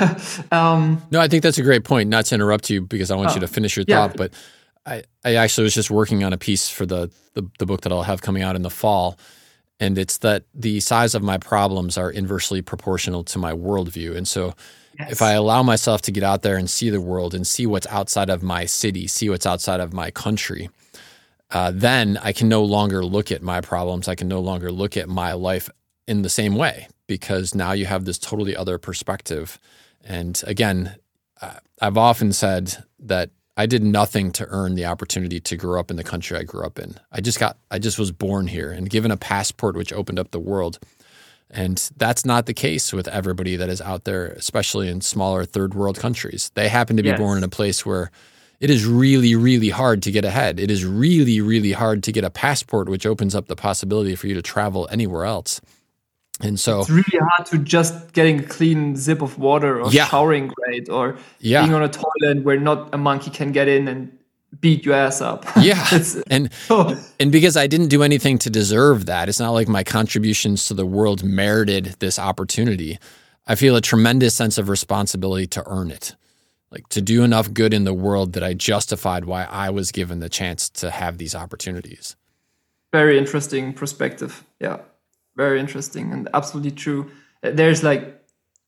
No, I think that's a great point. Not to interrupt you because I want you to finish your thought, but I actually was just working on a piece for the book that I'll have coming out in the fall. And it's that the size of my problems are inversely proportional to my worldview. And so if I allow myself to get out there and see the world and see what's outside of my city, see what's outside of my country, then I can no longer look at my problems. I can no longer look at my life in the same way, because now you have this totally other perspective. And again, I've often said that I did nothing to earn the opportunity to grow up in the country I grew up in. I just was born here and given a passport which opened up the world. And that's not the case with everybody that is out there, especially in smaller third world countries. They happen to be born in a place where it is really, really hard to get ahead. It is really, really hard to get a passport, which opens up the possibility for you to travel anywhere else. And so it's really hard to just getting a clean sip of water or showering great or being on a toilet where not a monkey can get in and beat your ass up. Yeah. and because I didn't do anything to deserve that, it's not like my contributions to the world merited this opportunity. I feel a tremendous sense of responsibility to earn it, like to do enough good in the world that I justified why I was given the chance to have these opportunities. Very interesting perspective. Yeah. Very interesting and absolutely true. There's like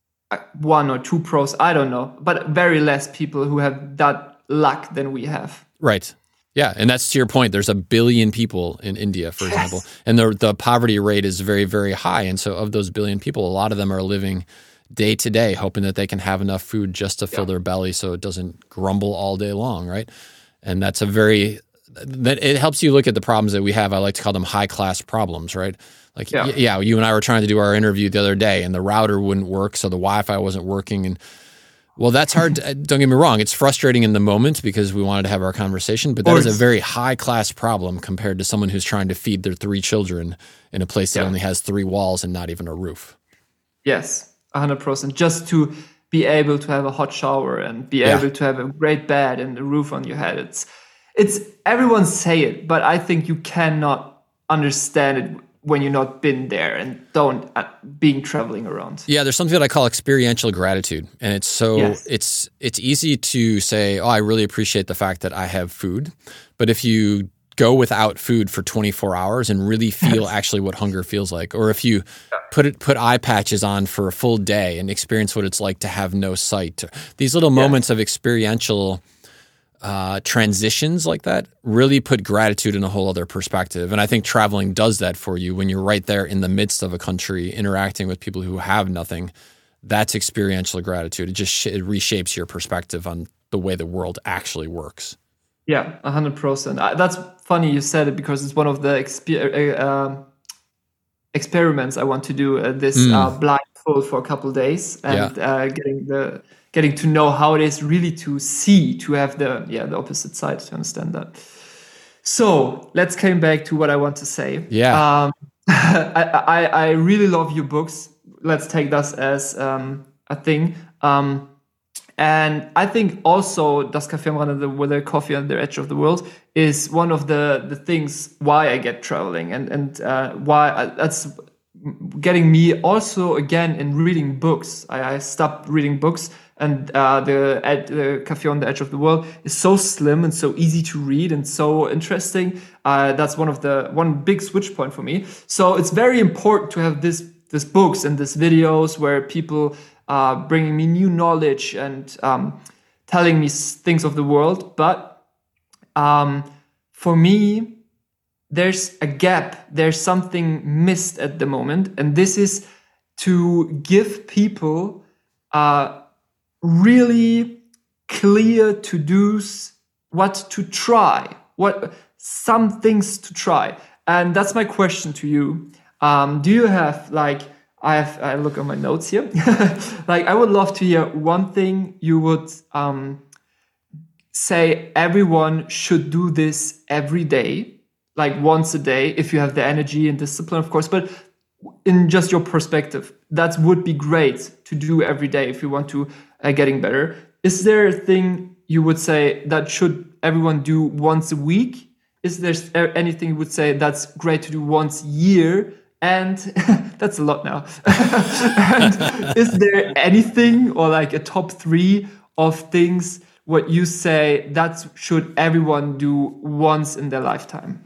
1 or 2 pros, I don't know, but very less people who have that luck than we have. Right. Yeah. And that's to your point. There's 1 billion people in India, for example, and the poverty rate is very, very high. And so of those 1 billion people, a lot of them are living day to day, hoping that they can have enough food just to fill their belly so it doesn't grumble all day long, right? And that's it helps you look at the problems that we have. I like to call them high-class problems, right? Like, you and I were trying to do our interview the other day, and the router wouldn't work, so the Wi-Fi wasn't working. And, well, that's hard. Don't get me wrong. It's frustrating in the moment because we wanted to have our conversation, but that is a very high-class problem compared to someone who's trying to feed their 3 children in a place that only has 3 walls and not even a roof. Yes, 100%. Just to be able to have a hot shower and be able to have a great bed and a roof on your head. It's everyone say it, but I think you cannot understand it when you're not been there and don't being traveling around. Yeah, there's something that I call experiential gratitude, and it's it's easy to say, "Oh, I really appreciate the fact that I have food," but if you go without food for 24 hours and really feel actually what hunger feels like, or if you put eye patches on for a full day and experience what it's like to have no sight, these little moments of experiential transitions like that really put gratitude in a whole other perspective. And I think traveling does that for you when you're right there in the midst of a country interacting with people who have nothing. That's experiential gratitude. It reshapes your perspective on the way the world actually works. Yeah, 100%. That's funny you said it because it's one of the experiments I want to do this blindfold for a couple of days and getting to know how it is really to see, to have the opposite side, to understand that. So let's come back to what I want to say. Yeah. I really love your books. Let's take that as a thing. And I think also Das Café am Rande with the coffee on the edge of the world is one of the things why I get traveling and why that's getting me also again in reading books. I stopped reading books, and the Café on the Edge of the World is so slim and so easy to read and so interesting. That's one big switch point for me. So it's very important to have this books and these videos where people bringing me new knowledge and telling me things of the world. But for me, there's a gap. There's something missed at the moment. And this is to give people really clear to-dos, what to try, some things to try. And that's my question to you. Do you have I look at my notes here. I would love to hear one thing you would say everyone should do this every day, like once a day, if you have the energy and discipline, of course. But in just your perspective, that would be great to do every day if you want to getting better. Is there a thing you would say that should everyone do once a week? Is there anything you would say that's great to do once a year? And that's a lot now. And is there anything or like a top 3 of things what you say that should everyone do once in their lifetime?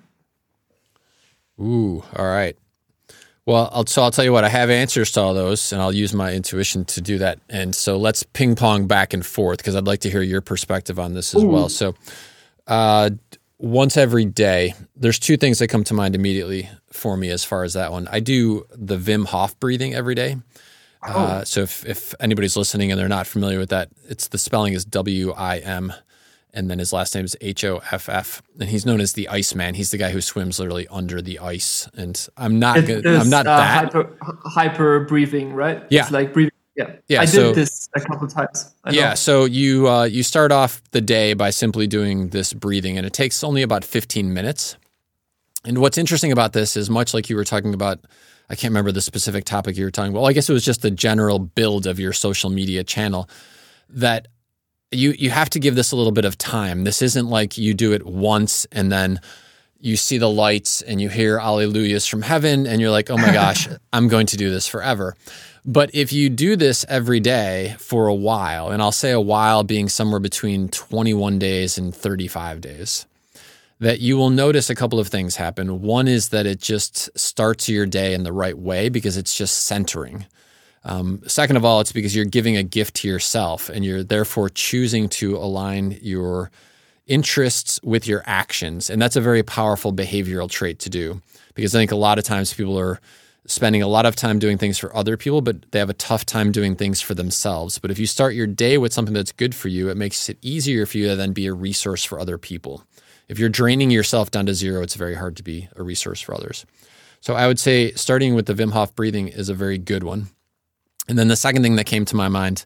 Ooh, all right. Well, I'll tell you what, I have answers to all those, and I'll use my intuition to do that. And so let's ping pong back and forth because I'd like to hear your perspective on this as well. So once every day, there's 2 things that come to mind immediately for me as far as that one. I do the Wim Hof breathing every day. So if anybody's listening and they're not familiar with that, the spelling is WIM. And then his last name is Hoff. And he's known as the Iceman. He's the guy who swims literally under the ice. And I'm not that. Hyper breathing, right? Yeah. It's like breathing. Yeah. I did this a couple of times. So you start off the day by simply doing this breathing, and it takes only about 15 minutes. And what's interesting about this is, much like you were talking about, I can't remember the specific topic you were talking about. Well, I guess it was just the general build of your social media channel, that you have to give this a little bit of time. This isn't like you do it once and then you see the lights and you hear alleluias from heaven and you're like, oh my gosh, I'm going to do this forever. But if you do this every day for a while, and I'll say a while being somewhere between 21 days and 35 days, that you will notice a couple of things happen. One is that it just starts your day in the right way because it's just centering. Second of all, it's because you're giving a gift to yourself, and you're therefore choosing to align your interests with your actions. And that's a very powerful behavioral trait to do, because I think a lot of times people are spending a lot of time doing things for other people, but they have a tough time doing things for themselves. But if you start your day with something that's good for you, it makes it easier for you to then be a resource for other people. If you're draining yourself down to zero, it's very hard to be a resource for others. So I would say starting with the Wim Hof breathing is a very good one. And then the second thing that came to my mind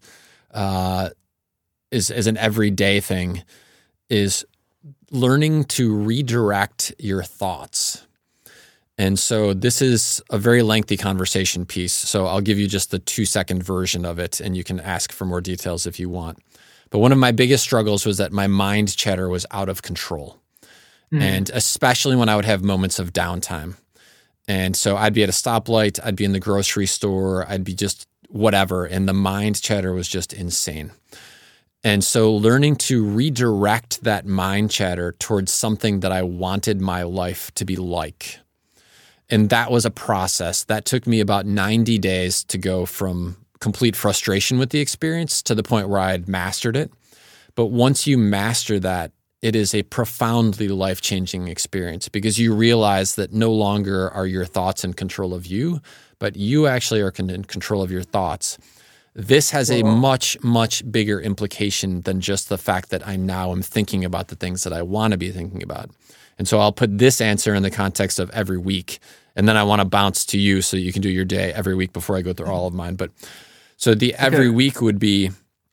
is an everyday thing, is learning to redirect your thoughts. And so this is a very lengthy conversation piece, so I'll give you just the 2-second version of it, and you can ask for more details if you want. But one of my biggest struggles was that my mind chatter was out of control, and especially when I would have moments of downtime. And so I'd be at a stoplight, I'd be in the grocery store, I'd be just whatever, and the mind chatter was just insane. And so learning to redirect that mind chatter towards something that I wanted my life to be like. And that was a process that took me about 90 days to go from complete frustration with the experience to the point where I had mastered it. But once you master that, it is a profoundly life-changing experience, because you realize that no longer are your thoughts in control of you, but you actually are in control of your thoughts. This has a much, much bigger implication than just the fact that I now am thinking about the things that I want to be thinking about. And so I'll put this answer in the context of every week, and then I want to bounce to you so you can do your day every week before I go through all of mine. But so the every week would be,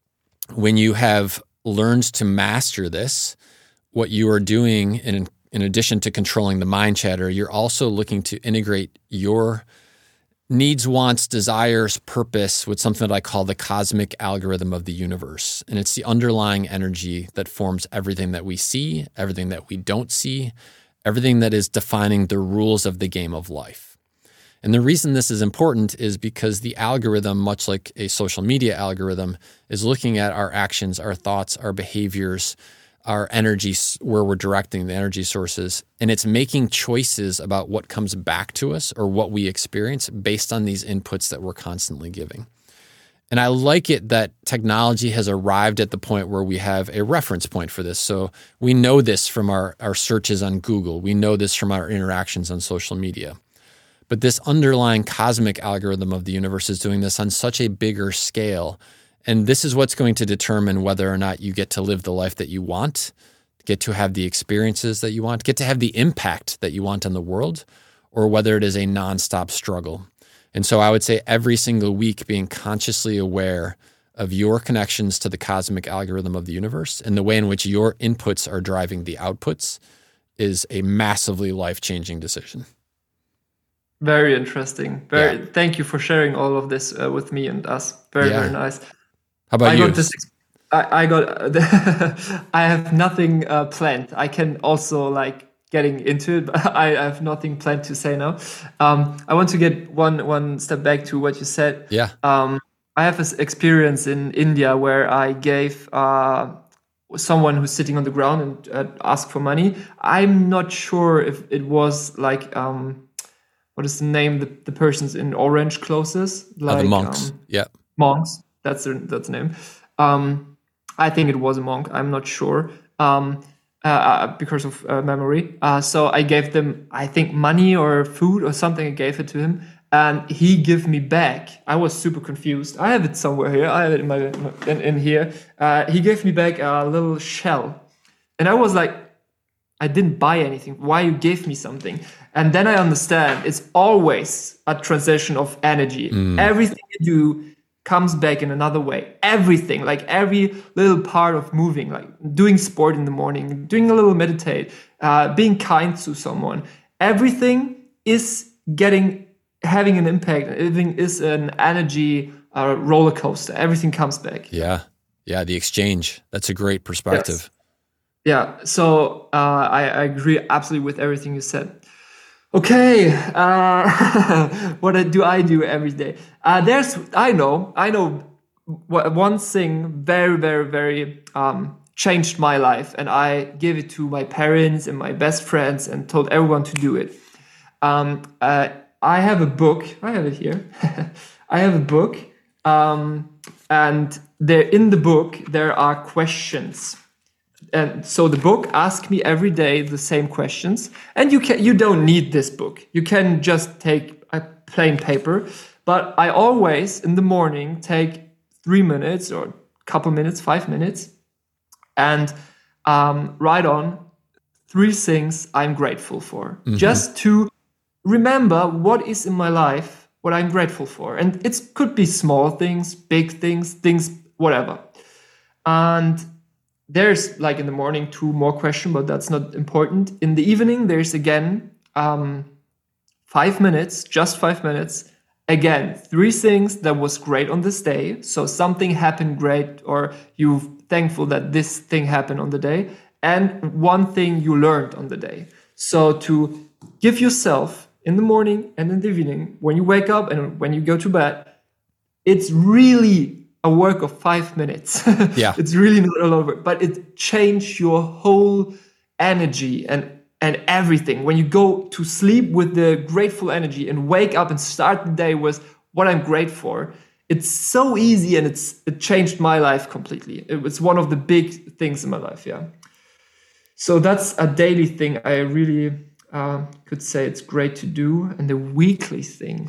when you have learned to master this, what you are doing in addition to controlling the mind chatter, you're also looking to integrate your needs, wants, desires, purpose with something that I call the cosmic algorithm of the universe. And it's the underlying energy that forms everything that we see, everything that we don't see, everything that is defining the rules of the game of life. And the reason this is important is because the algorithm, much like a social media algorithm, is looking at our actions, our thoughts, our behaviors, our energy, where we're directing the energy sources, and it's making choices about what comes back to us or what we experience based on these inputs that we're constantly giving. And I like it that technology has arrived at the point where we have a reference point for this. So we know this from our searches on Google. We know this from our interactions on social media. But this underlying cosmic algorithm of the universe is doing this on such a bigger scale. And this is what's going to determine whether or not you get to live the life that you want, get to have the experiences that you want, get to have the impact that you want on the world, or whether it is a nonstop struggle. And so I would say every single week being consciously aware of your connections to the cosmic algorithm of the universe and the way in which your inputs are driving the outputs is a massively life-changing decision. Very interesting. Thank you for sharing all of this with me and us. Very nice. How about you? I have nothing planned. I can also getting into it, but I have nothing planned to say now. I want to get one step back to what you said. Yeah. I have this experience in India where I gave someone who's sitting on the ground and asked for money. I'm not sure if it was what is the name? The persons in orange clothes, the monks. Monks. That's the name. I think it was a monk. I'm not sure because of memory. So I gave them, I think, money or food or something. I gave it to him, and he gave me back. I was super confused. I have it somewhere here. I have it in here. He gave me back a little shell, And I was like, I didn't buy anything. Why you gave me something? And then I understand it's always a transition of energy. Everything you do comes back in another way. Everything, like every little part of moving, like doing sport in the morning, doing a little meditate, being kind to someone. Everything is having an impact. Everything is an energy roller coaster. Everything comes back. Yeah. The exchange. That's a great perspective. Yes. Yeah, so I agree absolutely with everything you said. Okay, what do I do every day? I know one thing very, very, very changed my life, and I gave it to my parents and my best friends and told everyone to do it. I have a book. I have it here. I have a book, and in the book there are questions. And so the book asks me every day the same questions. And you don't need this book. You can just take a plain paper. But I always, in the morning, take 3 minutes or a couple minutes, 5 minutes, and write on 3 things I'm grateful for. Just to remember what is in my life, what I'm grateful for. And it could be small things, big things, whatever. And there's, like, in the morning 2 more questions, but that's not important. In the evening, there's again 5 minutes, just 5 minutes. Again, 3 things that was great on this day. So something happened great, or you're thankful that this thing happened on the day. And 1 thing you learned on the day. So to give yourself in the morning and in the evening, when you wake up and when you go to bed, it's really a work of 5 minutes. Yeah. It's really not a lot of work, but it changed your whole energy and everything. When you go to sleep with the grateful energy and wake up and start the day with what I'm grateful for, it's so easy, and it changed my life completely. It was one of the big things in my life, yeah. So that's a daily thing I really could say it's great to do. And the weekly thing,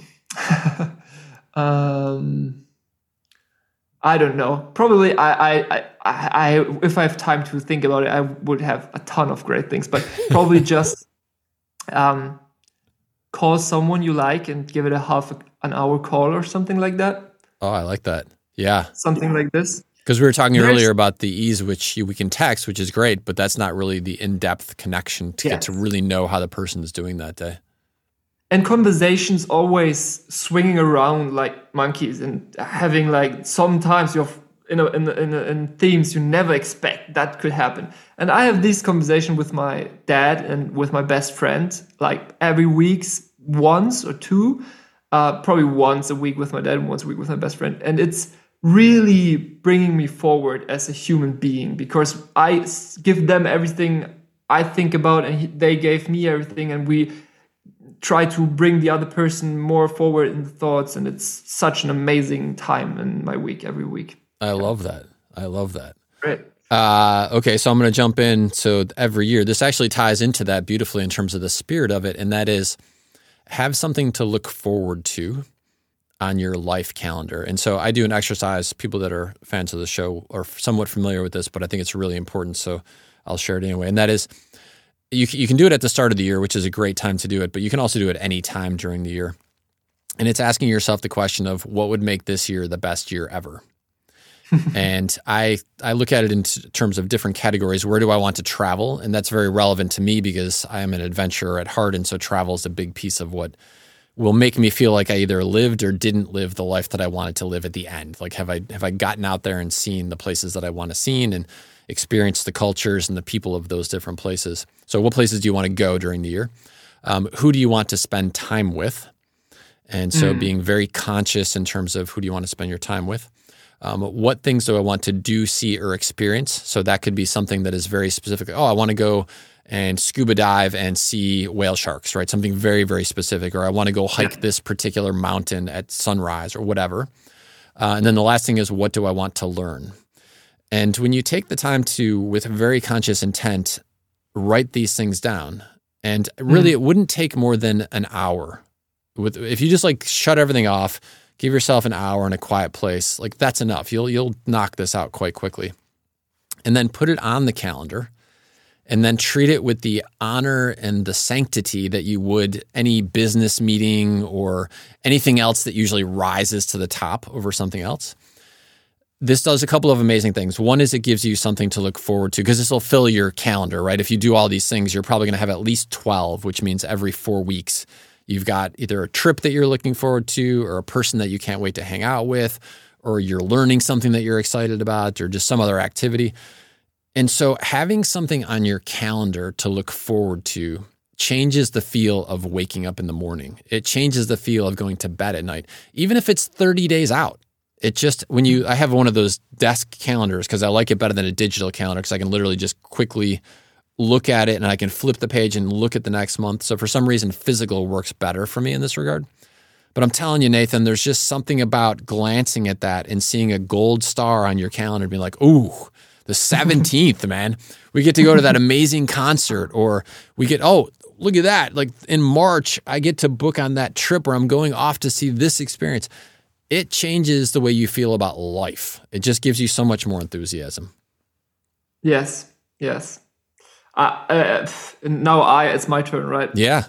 I don't know. Probably, I if I have time to think about it, I would have a ton of great things. But probably just call someone you like and give it a half an hour call or something like that. Oh, I like that. Yeah, something like this. Because we were talking earlier about the ease which we can text, which is great, but that's not really the in-depth connection to get to really know how the person is doing that day. And conversations always swinging around like monkeys, and having, like, sometimes you're in themes you never expect that could happen. And I have this conversation with my dad and with my best friend, like every week, once or 2, probably once a week with my dad and once a week with my best friend. And it's really bringing me forward as a human being, because I give them everything I think about, and they gave me everything, and we try to bring the other person more forward in the thoughts. And it's such an amazing time in my week every week. I love that. Great. Okay, so I'm going to jump in. So every year, this actually ties into that beautifully in terms of the spirit of it, and that is have something to look forward to on your life calendar. And so I do an exercise. People that are fans of the show are somewhat familiar with this, but I think it's really important, so I'll share it anyway. And that is, you can do it at the start of the year, which is a great time to do it, but you can also do it any time during the year. And it's asking yourself the question of what would make this year the best year ever. And I look at it in terms of different categories. Where do I want to travel? And that's very relevant to me because I am an adventurer at heart, and so travel is a big piece of what will make me feel like I either lived or didn't live the life that I wanted to live at the end. Like, have I gotten out there and seen the places that I want to see and experienced the cultures and the people of those different places? So what places do you want to go during the year? Who do you want to spend time with? And so being very conscious in terms of who do you want to spend your time with? What things do I want to do, see, or experience? So that could be something that is very specific. Oh, I want to go and scuba dive and see whale sharks, right? Something very, very specific. Or I want to go hike this particular mountain at sunrise or whatever. And then the last thing is, what do I want to learn? And when you take the time to, with very conscious intent, write these things down, and really it wouldn't take more than an hour. If you just like shut everything off, give yourself an hour in a quiet place, like that's enough. You'll knock this out quite quickly. And then put it on the calendar and then treat it with the honor and the sanctity that you would any business meeting or anything else that usually rises to the top over something else. This does a couple of amazing things. One is it gives you something to look forward to because this will fill your calendar, right? If you do all these things, you're probably going to have at least 12, which means every 4 weeks, you've got either a trip that you're looking forward to or a person that you can't wait to hang out with, or you're learning something that you're excited about or just some other activity. And so having something on your calendar to look forward to changes the feel of waking up in the morning. It changes the feel of going to bed at night, even if it's 30 days out. It just, I have one of those desk calendars because I like it better than a digital calendar because I can literally just quickly look at it and I can flip the page and look at the next month. So for some reason, physical works better for me in this regard. But I'm telling you, Nathan, there's just something about glancing at that and seeing a gold star on your calendar and being like, ooh, the 17th, man. We get to go to that amazing concert, or we get, oh, look at that. Like in March, I get to book on that trip where I'm going off to see this experience. It changes the way you feel about life. It just gives you so much more enthusiasm. Yes. Now it's my turn, right? Yeah.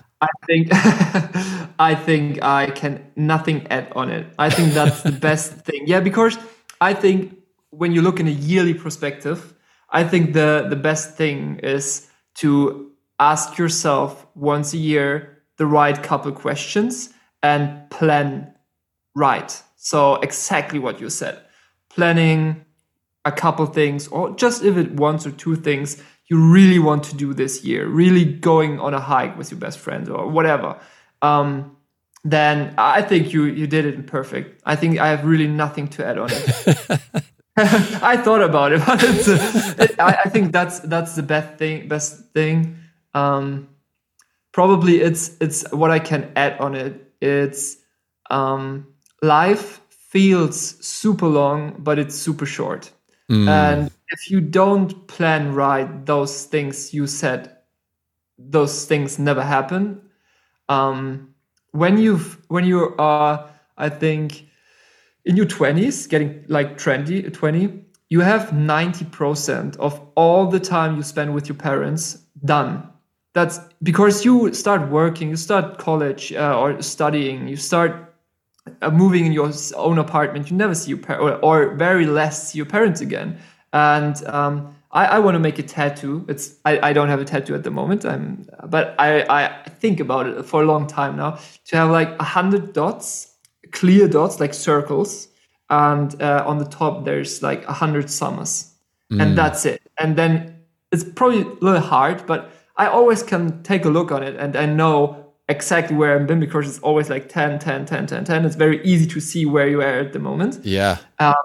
I think I can nothing add on it. I think that's the best thing. Yeah, because I think when you look in a yearly perspective, I think the best thing is to ask yourself once a year the right couple questions and plan right. So exactly what you said. Planning a couple things, or just if it 1 or 2 things you really want to do this year, really going on a hike with your best friend or whatever, then I think you did it perfect. I think I have really nothing to add on it. I thought about it, but I think that's the best thing. Probably it's what I can add on it. It's life feels super long, but it's super short. And if you don't plan right, those things you said, those things never happen. When you are, I think, in your 20s, getting like 20, you have 90% of all the time you spend with your parents done. That's because you start working, you start college or studying, you start moving in your own apartment. You never see your parents, or very less see your parents again. And I want to make a tattoo. I don't have a tattoo at the moment. But I think about it for a long time now, to have like 100 dots, clear dots, like circles, and on the top there's like 100 summers, and that's it. And then it's probably a little hard, but I always can take a look on it, and I know exactly where I've been because it's always like 10, 10, 10, 10, 10. It's very easy to see where you are at the moment. Yeah.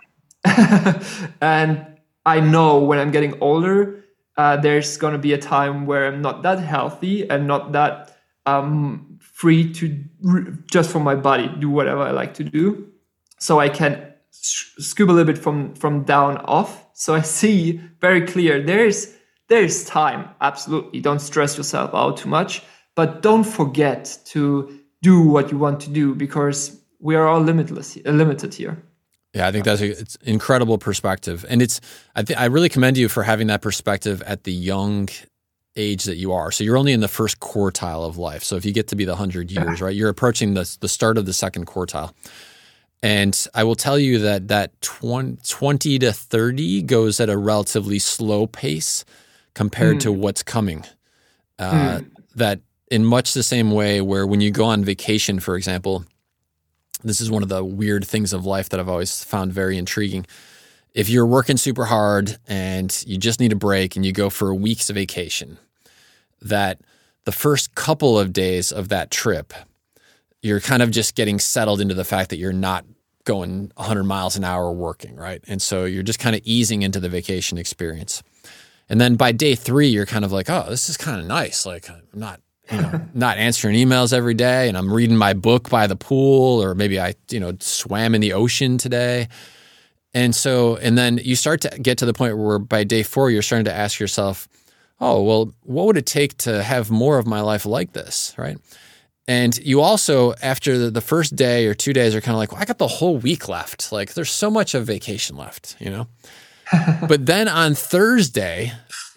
And I know when I'm getting older, there's going to be a time where I'm not that healthy and not that free to just for my body do whatever I like to do. So I can scoop a little bit from down off. So I see very clear there's time. Absolutely. Don't stress yourself out too much, but don't forget to do what you want to do because we are all limited here. Yeah, I think it's incredible perspective. And I really commend you for having that perspective at the young age that you are. So you're only in the first quartile of life. So if you get to be the 100 years, right, you're approaching the start of the second quartile. And I will tell you that 20 to 30 goes at a relatively slow pace compared to what's coming. That in much the same way where when you go on vacation, for example, this is one of the weird things of life that I've always found very intriguing. If you're working super hard and you just need a break and you go for a week's vacation, that the first couple of days of that trip, you're kind of just getting settled into the fact that you're not going 100 miles an hour working, right? And so you're just kind of easing into the vacation experience. And then by day 3, you're kind of like, oh, this is kind of nice. Like I'm not answering emails every day, and I'm reading my book by the pool, or maybe I, swam in the ocean today. And then you start to get to the point where by day 4, you're starting to ask yourself, oh, well, what would it take to have more of my life like this, right? And you also, after the first day or 2 days, are kind of like, well, I got the whole week left. Like there's so much of vacation left, But then on Thursday,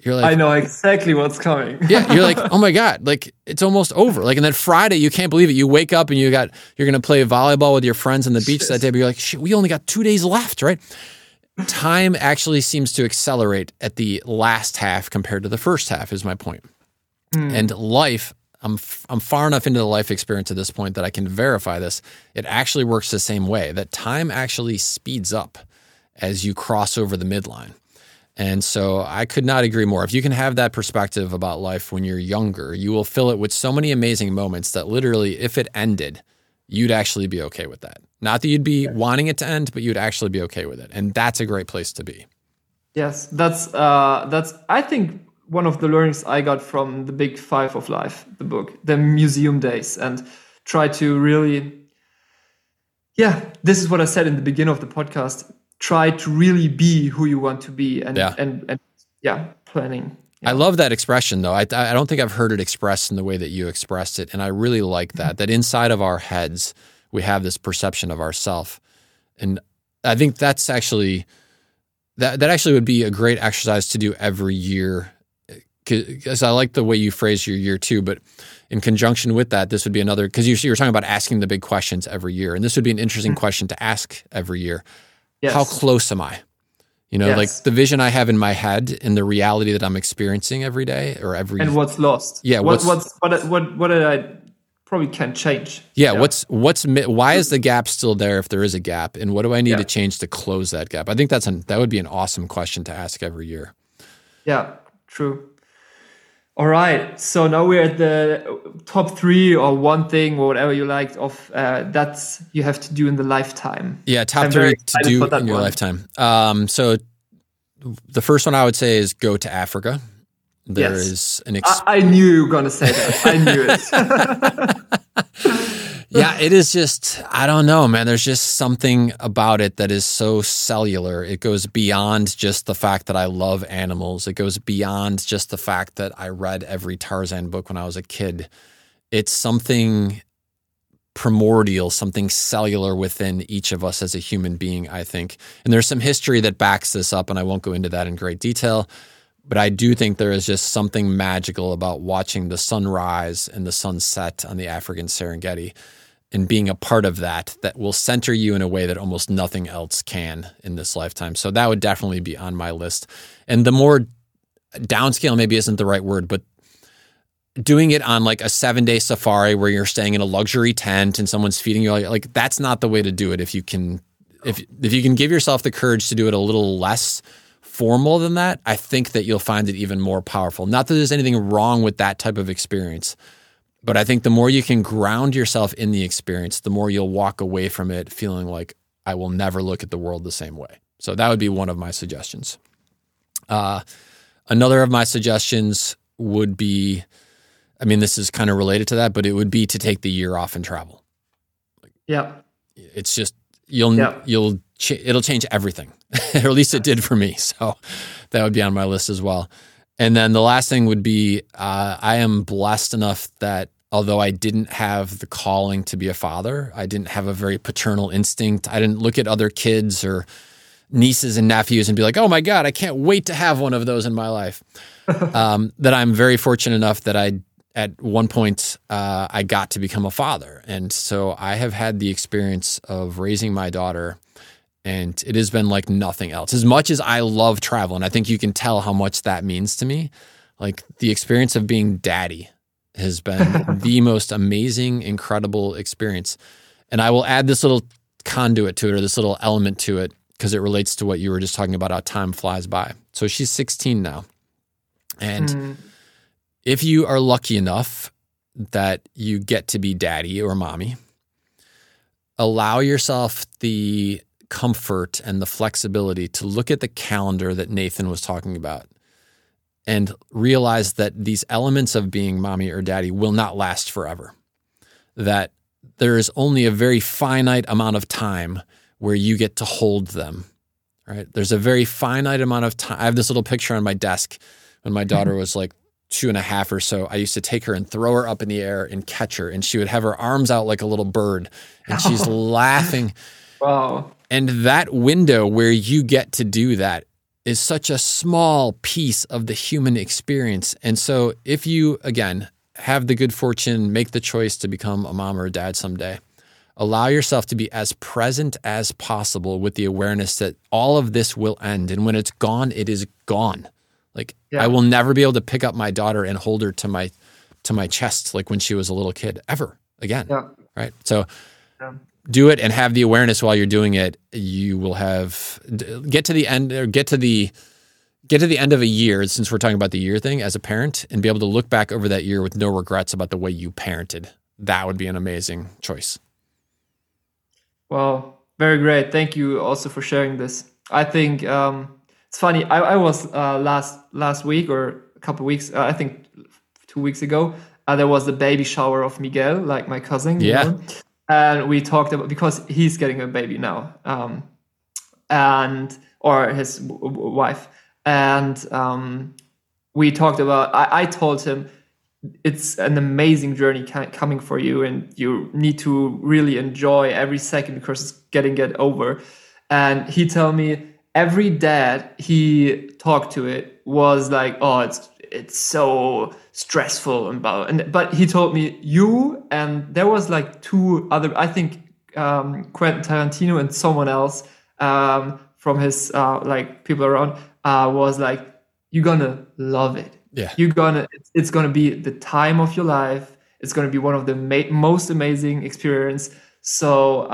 You're like, I know exactly what's coming. Yeah, you're like, oh my God, like it's almost over. Like, and then Friday, you can't believe it. You wake up and you're going to play volleyball with your friends on the beach that day, but you're like, shit, we only got 2 days left, right? Time actually seems to accelerate at the last half compared to the first half, is my point. And life, I'm far enough into the life experience at this point that I can verify this. It actually works the same way, that time actually speeds up as you cross over the midline. And so I could not agree more. If you can have that perspective about life when you're younger, you will fill it with so many amazing moments that literally, if it ended, you'd actually be okay with that. Not that you'd be wanting it to end, but you'd actually be okay with it. And that's a great place to be. Yes, that's I think one of the learnings I got from the Big Five of Life, the book, the museum days, and try to really, this is what I said in the beginning of the podcast. Try to really be who you want to be, and planning. Yeah. I love that expression, though. I don't think I've heard it expressed in the way that you expressed it, and I really like that. That inside of our heads, we have this perception of ourself, and I think that's actually that actually would be a great exercise to do every year. Because I like the way you phrase your year too, but in conjunction with that, this would be another. Because you were talking about asking the big questions every year, and this would be an interesting question to ask every year. Yes. How close am I? Like the vision I have in my head and the reality that I'm experiencing every day or every. And what's lost? Yeah. What did I probably can't change? Yeah. Why is the gap still there if there is a gap, and what do I need to change to close that gap? I think that would be an awesome question to ask every year. Yeah. True. All right, so now we're at the top 3 or one thing or whatever you liked of that you have to do in the lifetime. Yeah, top 3 to do in your lifetime. So the first one I would say is go to Africa. There is an I knew you were going to say that. I knew it. Yeah, it is just, I don't know, man. There's just something about it that is so cellular. It goes beyond just the fact that I love animals. It goes beyond just the fact that I read every Tarzan book when I was a kid. It's something primordial, something cellular within each of us as a human being, I think. And there's some history that backs this up, and I won't go into that in great detail. But I do think there is just something magical about watching the sunrise and the sunset on the African Serengeti and being a part of that will center you in a way that almost nothing else can in this lifetime. So that would definitely be on my list. And the more downscale maybe isn't the right word, but doing it on like a 7-day safari where you're staying in a luxury tent and someone's feeding you, like that's not the way to do it. If you can give yourself the courage to do it a little less formal than that, I think that you'll find it even more powerful. Not that there's anything wrong with that type of experience, but I think the more you can ground yourself in the experience, the more you'll walk away from it feeling like I will never look at the world the same way. So that would be one of my suggestions. Another of my suggestions would be, I mean, this is kind of related to that, but it would be to take the year off and travel. It's just, it'll change everything, or at least it did for me. So that would be on my list as well. And then the last thing would be, I am blessed enough that although I didn't have the calling to be a father, I didn't have a very paternal instinct. I didn't look at other kids or nieces and nephews and be like, oh my God, I can't wait to have one of those in my life. That I'm very fortunate enough that at one point, I got to become a father. And so I have had the experience of raising my daughter, and it has been like nothing else. As much as I love travel, and I think you can tell how much that means to me, like the experience of being daddy has been the most amazing, incredible experience. And I will add this little conduit to it, or this little element to it, because it relates to what you were just talking about, how time flies by. So she's 16 now. And if you are lucky enough that you get to be daddy or mommy, allow yourself the comfort and the flexibility to look at the calendar that Nathan was talking about and realize that these elements of being mommy or daddy will not last forever. That there is only a very finite amount of time where you get to hold them, right? There's a very finite amount of time. I have this little picture on my desk when my daughter was like 2.5 or so. I used to take her and throw her up in the air and catch her, and she would have her arms out like a little bird, and she's laughing. Wow. And that window where you get to do that is such a small piece of the human experience. And so if you, again, have the good fortune, make the choice to become a mom or a dad someday, allow yourself to be as present as possible with the awareness that all of this will end. And when it's gone, it is gone. Like, I will never be able to pick up my daughter and hold her to my chest like when she was a little kid ever again. Yeah. Right. So do it and have the awareness while you're doing it. You will get to the end of a year, since we're talking about the year thing, as a parent, and be able to look back over that year with no regrets about the way you parented. That would be an amazing choice. Well, very great. Thank you also for sharing this. I think it's funny. I was last week or a couple of weeks, I think 2 weeks ago, there was the baby shower of Miguel, like my cousin. Yeah. You know? And we talked about, because he's getting a baby now, or his wife. And we talked about, I told him, it's an amazing journey coming for you, and you need to really enjoy every second because it's getting over. And he told me every dad he talked to it was like, oh, it's so stressful but he told me you, and there was like two other, I think Quentin Tarantino and someone else from his like people around was like, you're gonna love it. Yeah, it's gonna be the time of your life. It's gonna be one of the most amazing experience. So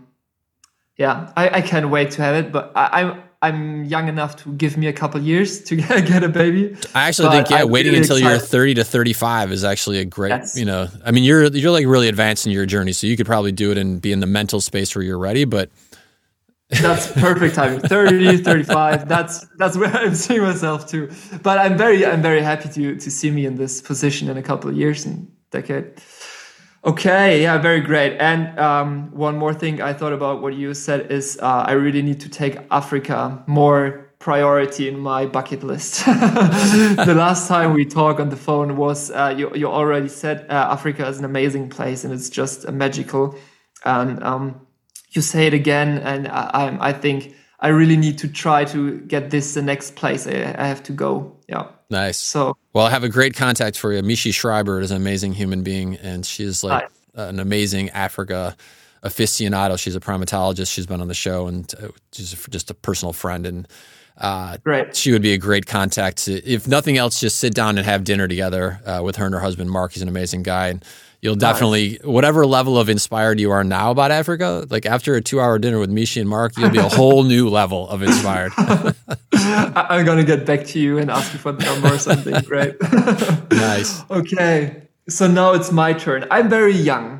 I can't wait to have it. But I'm young enough to give me a couple years to get a baby. I actually think waiting really until you're 30 to 35 is actually a great. Yes. I mean, you're like really advanced in your journey, so you could probably do it and be in the mental space where you're ready. But that's perfect timing. 30, 35. That's where I'm seeing myself too. But I'm very happy to see me in this position in a couple of years and decade. Okay, yeah, very great. And one more thing I thought about what you said is I really need to take Africa more priority in my bucket list. The last time we talked on the phone was you already said Africa is an amazing place and it's just magical. And you say it again, and I think I really need to try to get this the next place I have to go. Yeah. Nice. So, well, I have a great contact for you. Mishi Schreiber is an amazing human being, and she's like an amazing Africa aficionado. She's a primatologist. She's been on the show, and she's just a personal friend. And great. She would be a great contact. If nothing else, just sit down and have dinner together with her and her husband, Mark. He's an amazing guy. And you'll definitely, whatever level of inspired you are now about Africa, like after a 2-hour dinner with Mishi and Mark, you'll be a whole new level of inspired. I'm going to get back to you and ask you for the number or something. Right. Nice. Okay. So now it's my turn. I'm very young.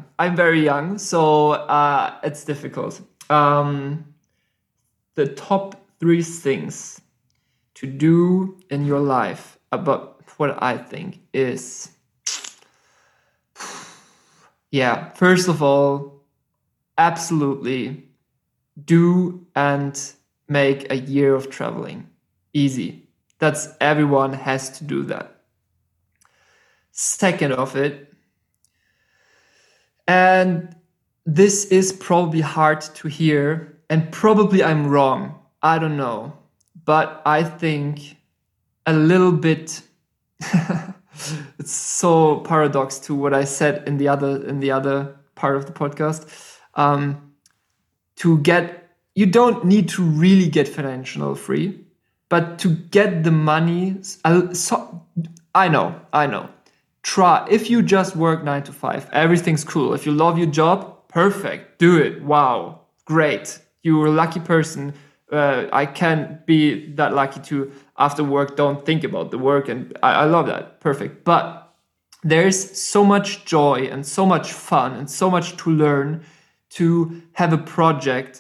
So it's difficult. The top 3 things to do in your life about what I think is... Yeah, first of all, absolutely do and make a year of traveling. Easy. Everyone has to do that. Second of it, and this is probably hard to hear, and probably I'm wrong, I don't know, but I think a little bit... It's so paradox to what I said in the other part of the podcast. You don't need to really get financial free, but to get the money. I know. Try. If you just work 9 to 5, everything's cool. If you love your job, perfect. Do it. Wow, great. You're a lucky person. I can't be that lucky to, after work, don't think about the work. And I love that. Perfect. But there's so much joy and so much fun and so much to learn to have a project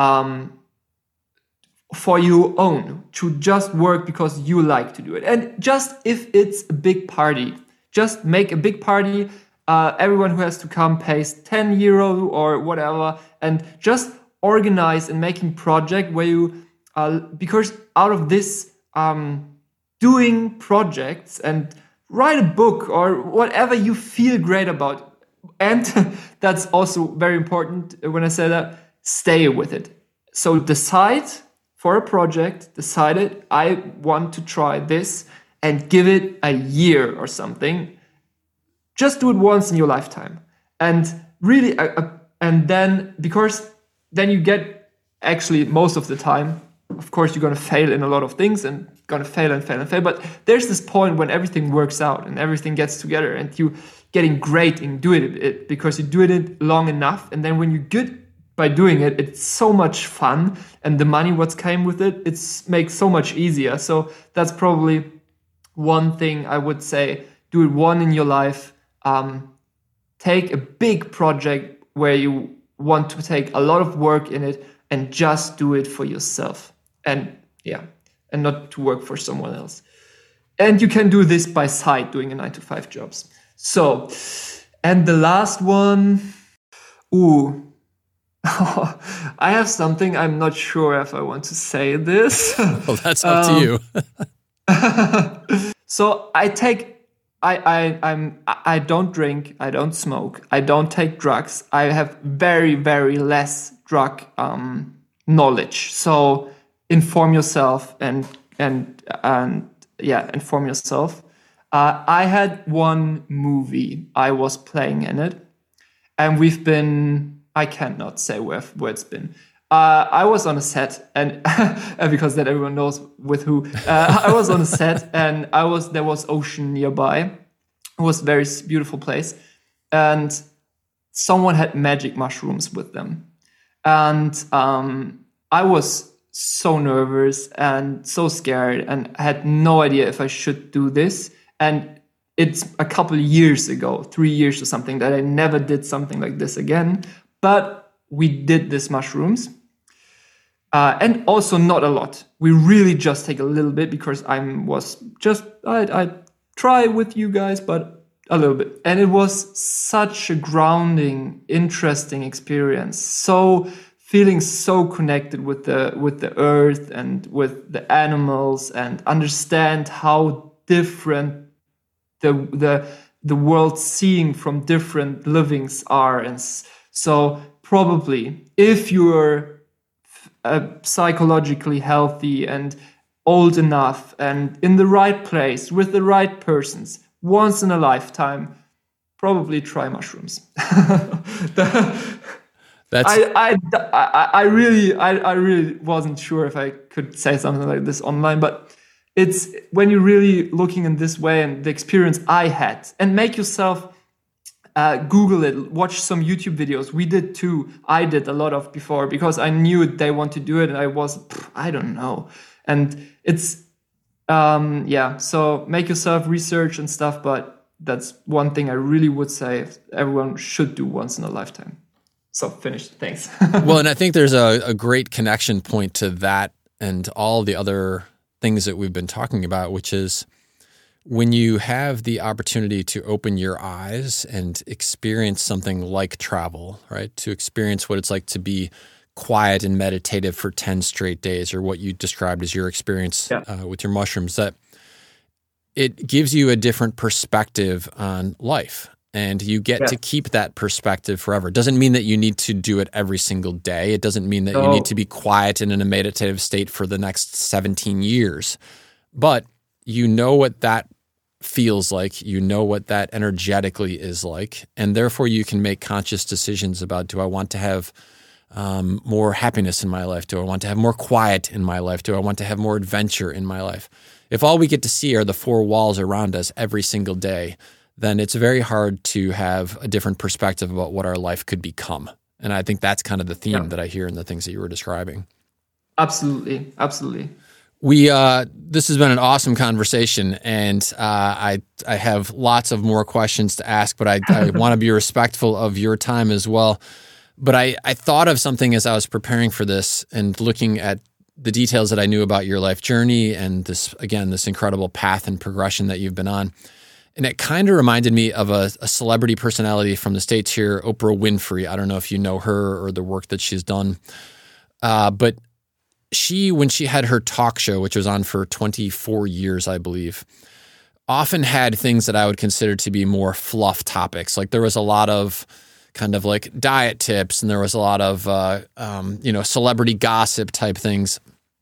for your own, to just work because you like to do it. And just if it's a big party, just make a big party. Everyone who has to come pays €10 or whatever, and just organize and making project where you because out of this doing projects and write a book or whatever you feel great about, and that's also very important when I say that, stay with it. So decide for a project, decided I want to try this and give it a year or something. Just do it once in your lifetime. And really, and then, because then you get, actually most of the time, of course, you're going to fail in a lot of things and going to fail and fail and fail. But there's this point when everything works out and everything gets together and you getting great in doing it because you do it long enough. And then when you're good by doing it, it's so much fun, and the money what came with it, makes so much easier. So that's probably one thing I would say. Do it one in your life. Take a big project where you want to take a lot of work in it and just do it for yourself. And not to work for someone else. And you can do this by side, doing a 9-to-5 jobs. So, and the last one, I have something. I'm not sure if I want to say this. Well, that's up to you. So I don't drink. I don't smoke. I don't take drugs. I have very, very less drug knowledge. So inform yourself and inform yourself. I had one movie. I was playing in it, and I cannot say where it's been. I was on a set, and because that everyone knows with who. I was on a set, and there was ocean nearby. It was a very beautiful place, and someone had magic mushrooms with them, and I was so nervous and so scared, and I had no idea if I should do this. And it's a couple of years ago, 3 years or something, that I never did something like this again. But we did this mushrooms. And also not a lot. We really just take a little bit because I try with you guys, but a little bit. And it was such a grounding, interesting experience. So feeling so connected with the earth and with the animals, and understand how different the world seeing from different livings are. And so probably if you're psychologically healthy and old enough and in the right place with the right persons, once in a lifetime, probably try mushrooms. I really wasn't sure if I could say something like this online, but it's when you're really looking in this way and the experience I had, and make yourself Google it, watch some YouTube videos. We did too. I did a lot of before because I knew they want to do it, and I don't know. And it's so make yourself research and stuff, but that's one thing I really would say everyone should do once in a lifetime. So finished. Thanks. Well, and I think there's a great connection point to that and all the other things that we've been talking about, which is when you have the opportunity to open your eyes and experience something like travel, right? To experience what it's like to be quiet and meditative for 10 straight days, or what you described as your experience with your mushrooms, that it gives you a different perspective on life. And you get to keep that perspective forever. It doesn't mean that you need to do it every single day. It doesn't mean that you need to be quiet and in a meditative state for the next 17 years. But you know what that feels like. You know what that energetically is like. And therefore you can make conscious decisions about, do I want to have more happiness in my life? Do I want to have more quiet in my life? Do I want to have more adventure in my life? If all we get to see are the four walls around us every single day, then it's very hard to have a different perspective about what our life could become. And I think that's kind of the theme that I hear in the things that you were describing. Absolutely. Absolutely. This has been an awesome conversation, and I have lots of more questions to ask, but I want to be respectful of your time as well. But I thought of something as I was preparing for this and looking at the details that I knew about your life journey and this incredible path and progression that you've been on. And it kind of reminded me of a celebrity personality from the States here, Oprah Winfrey. I don't know if you know her or the work that she's done. But when she had her talk show, which was on for 24 years, I believe, often had things that I would consider to be more fluff topics. Like there was a lot of kind of like diet tips, and there was a lot of, celebrity gossip type things.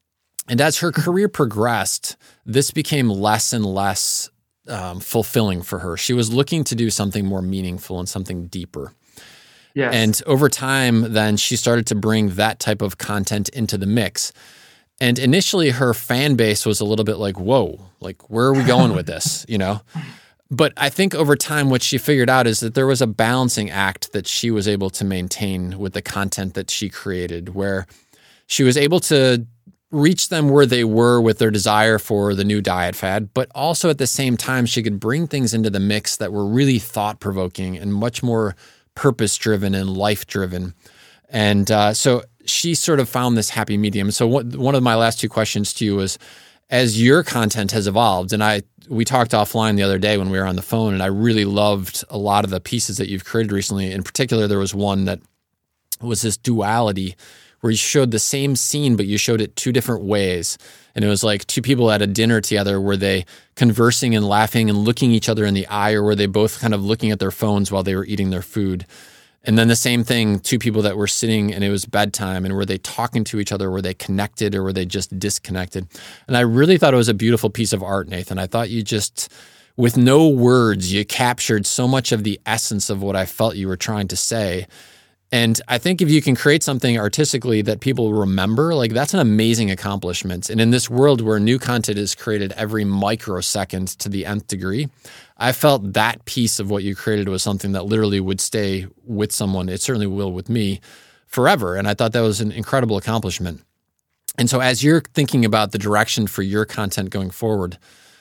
And as her career progressed, this became less and less fulfilling for her. She was looking to do something more meaningful and something deeper. Yes. And over time, then she started to bring that type of content into the mix. And initially, her fan base was a little bit like, whoa, like, where are we going with this, you know? But I think over time, what she figured out is that there was a balancing act that she was able to maintain with the content that she created, where she was able to reach them where they were with their desire for the new diet fad, but also at the same time, she could bring things into the mix that were really thought-provoking and much more purpose-driven and life-driven. And so she sort of found this happy medium. So one of my last two questions to you was, as your content has evolved, and we talked offline the other day when we were on the phone, and I really loved a lot of the pieces that you've created recently. In particular, there was one that was this duality where you showed the same scene, but you showed it two different ways. And it was like two people at a dinner together. Were they conversing and laughing and looking each other in the eye, or were they both kind of looking at their phones while they were eating their food? And then the same thing, two people that were sitting and it was bedtime, and were they talking to each other? Were they connected, or were they just disconnected? And I really thought it was a beautiful piece of art, Nathan. I thought you just, with no words, you captured so much of the essence of what I felt you were trying to say. And I think if you can create something artistically that people remember, like, that's an amazing accomplishment. And in this world where new content is created every microsecond to the nth degree, I felt that piece of what you created was something that literally would stay with someone. It certainly will with me forever. And I thought that was an incredible accomplishment. And so as you're thinking about the direction for your content going forward,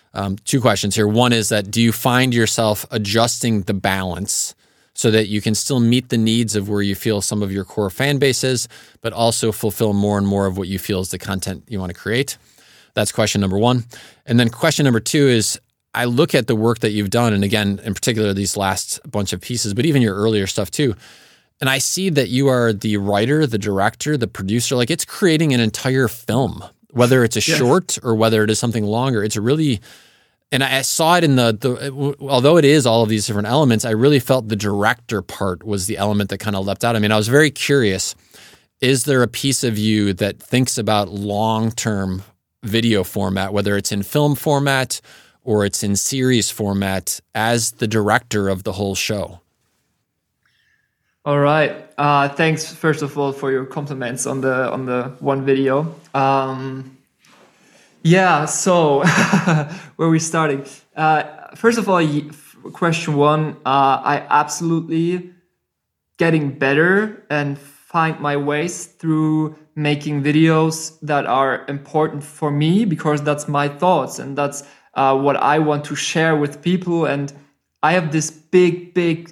two questions here. One is that, do you find yourself adjusting the balance so that you can still meet the needs of where you feel some of your core fan base is, but also fulfill more and more of what you feel is the content you want to create? That's question number one. And then question number two is, I look at the work that you've done, and again, in particular, these last bunch of pieces, but even your earlier stuff too, and I see that you are the writer, the director, the producer. Like, it's creating an entire film, whether it's a short or whether it is something longer. It's really... And I saw it in the although it is all of these different elements, I really felt the director part was the element that kind of leapt out. I mean, I was very curious, is there a piece of you that thinks about long-term video format, whether it's in film format or it's in series format, as the director of the whole show? All right. Thanks, first of all, for your compliments on the one video. Yeah, so where are we starting? First of all, question one, I absolutely getting better and find my ways through making videos that are important for me, because that's my thoughts and that's what I want to share with people. And I have this big,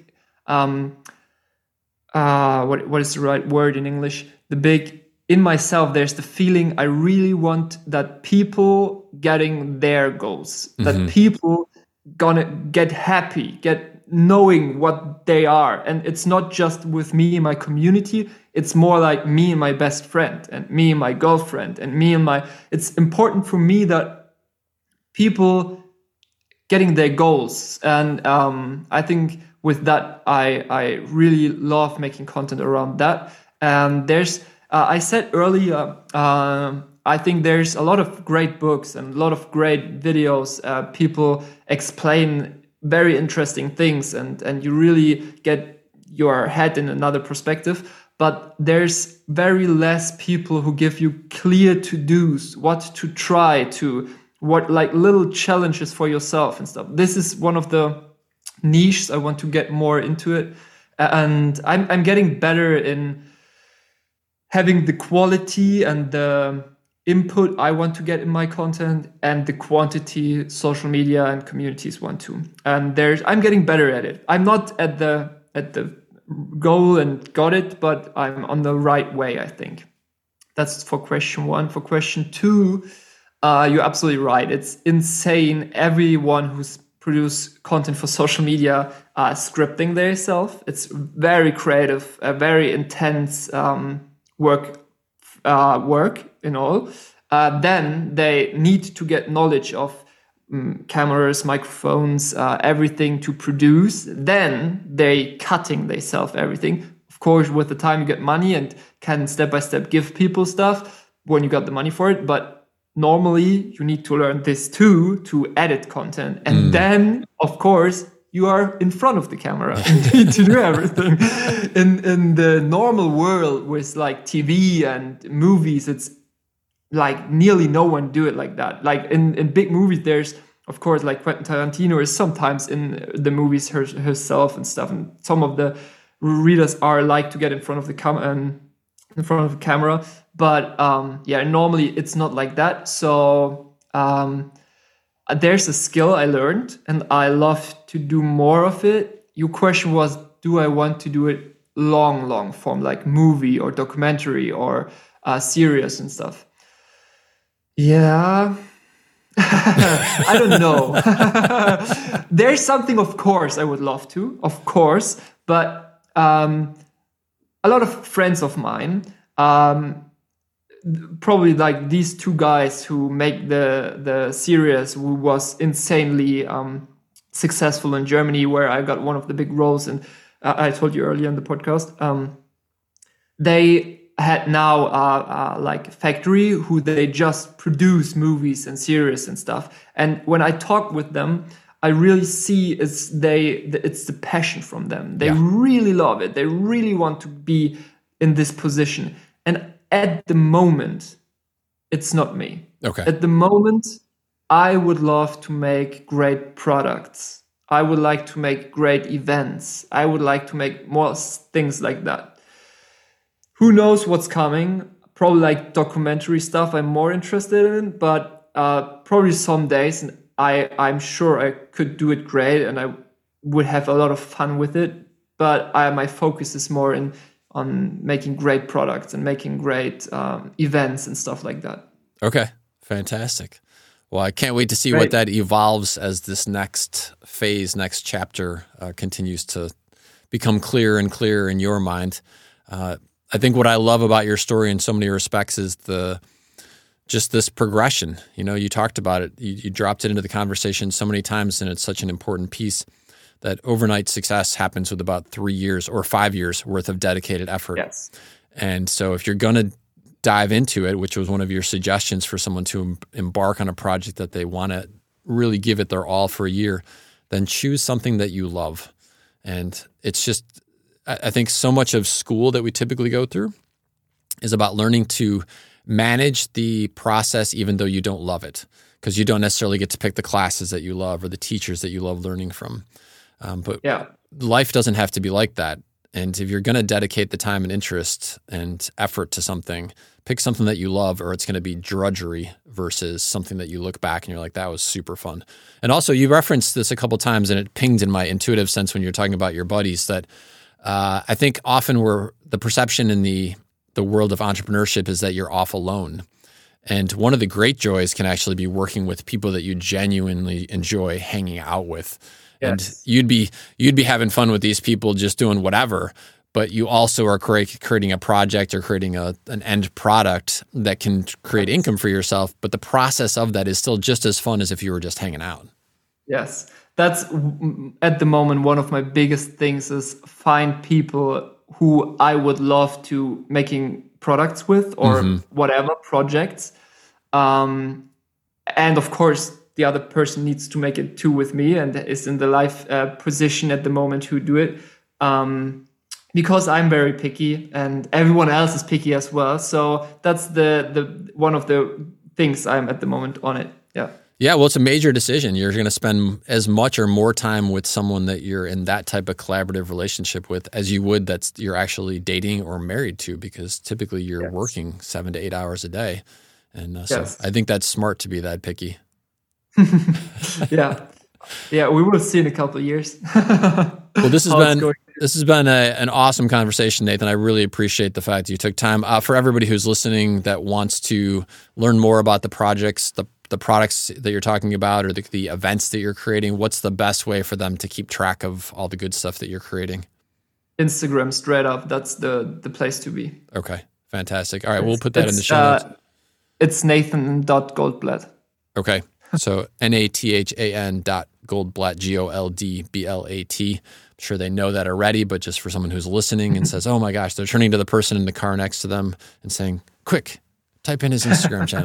what is the right word in English? In myself, there's the feeling I really want that people getting their goals, that people gonna get happy, get knowing what they are. And it's not just with me and my community, it's more like me and my best friend and me and my girlfriend and it's important for me that people getting their goals. And I think with that, I really love making content around that. And I said earlier, I think there's a lot of great books and a lot of great videos. People explain very interesting things, and you really get your head in another perspective. But there's very less people who give you clear to-dos, what to try, what like little challenges for yourself and stuff. This is one of the niches I want to get more into it, and I'm getting better in having the quality and the input I want to get in my content, and the quantity social media and communities want to. And I'm getting better at it. I'm not at the goal and got it, but I'm on the right way, I think. That's for question one. For question two, you're absolutely right. It's insane. Everyone who's produced content for social media scripting themselves. It's very creative, very intense work in all. Then they need to get knowledge of cameras, microphones, everything to produce. Then they cutting themselves everything. Of course, with the time you get money and can step by step give people stuff when you got the money for it. But normally you need to learn this too to edit content. And then, of course, you are in front of the camera and need to do everything. In the normal world with like TV and movies, it's like nearly no one do it like that. Like in big movies, there's, of course, like Quentin Tarantino is sometimes in the movies herself and stuff. And some of the readers are like to get in front of the camera. But normally it's not like that. So there's a skill I learned and I love to do more of it. Your question was, do I want to do it long form, like movie or documentary or series and stuff? Yeah. I don't know. There's something, of course, I would love to, of course. But a lot of friends of mine, probably like these two guys who make the series, who was insanely successful in Germany, where I got one of the big roles, and I told you earlier in the podcast, they had now like a factory who they just produce movies and series and stuff. And when I talk with them, I really see it's the passion from them. They really love it. They really want to be in this position. And at the moment, it's not me. Okay. At the moment, I would love to make great products. I would like to make great events. I would like to make more things like that. Who knows what's coming? Probably like documentary stuff I'm more interested in, but probably some days, and I'm sure I could do it great and I would have a lot of fun with it. But my focus is more on making great products and making great events and stuff like that. Okay, fantastic. Well, I can't wait to see what that evolves as this next phase, next chapter continues to become clearer and clearer in your mind. I think what I love about your story in so many respects is just this progression. You know, you talked about it. You dropped it into the conversation so many times, and it's such an important piece that overnight success happens with about 3 years or 5 years worth of dedicated effort. Yes. And so if you're going to dive into it, which was one of your suggestions for someone to embark on a project that they want to really give it their all for a year, then choose something that you love. And it's just, I think so much of school that we typically go through is about learning to manage the process even though you don't love it, because you don't necessarily get to pick the classes that you love or the teachers that you love learning from. But life doesn't have to be like that. And if you're going to dedicate the time and interest and effort to something, pick something that you love, or it's going to be drudgery versus something that you look back and you're like, that was super fun. And also, you referenced this a couple times, and it pinged in my intuitive sense when you're talking about your buddies that I think often the perception in the world of entrepreneurship is that you're off alone. And one of the great joys can actually be working with people that you genuinely enjoy hanging out with. Yes. And you'd be having fun with these people just doing whatever, but you also are creating a project or creating an end product that can create income for yourself. But the process of that is still just as fun as if you were just hanging out. Yes. That's at the moment one of my biggest things is find people who I would love to making products with or whatever projects. And of course, the other person needs to make it too with me and is in the life position at the moment to do it. Because I'm very picky and everyone else is picky as well. So that's the one of the things I'm at the moment on it. Yeah. Yeah, well, it's a major decision. You're going to spend as much or more time with someone that you're in that type of collaborative relationship with as you would that you're actually dating or married to, because typically you're working 7 to 8 hours a day. And so I think that's smart to be that picky. Yeah, we will see in a couple of years. Well, this has been an awesome conversation, Nathan. I really appreciate the fact that you took time. For everybody who's listening that wants to learn more about the projects, the products that you're talking about, or the events that you're creating, what's the best way for them to keep track of all the good stuff that you're creating? Instagram, straight up. That's the place to be. Okay, fantastic. All right, we'll put that in the show notes. It's Nathan.Goldblatt. Okay, so Nathan.Goldblatt, Goldblatt. I'm sure they know that already, but just for someone who's listening and says, oh my gosh, they're turning to the person in the car next to them and saying, quick, type in his Instagram channel.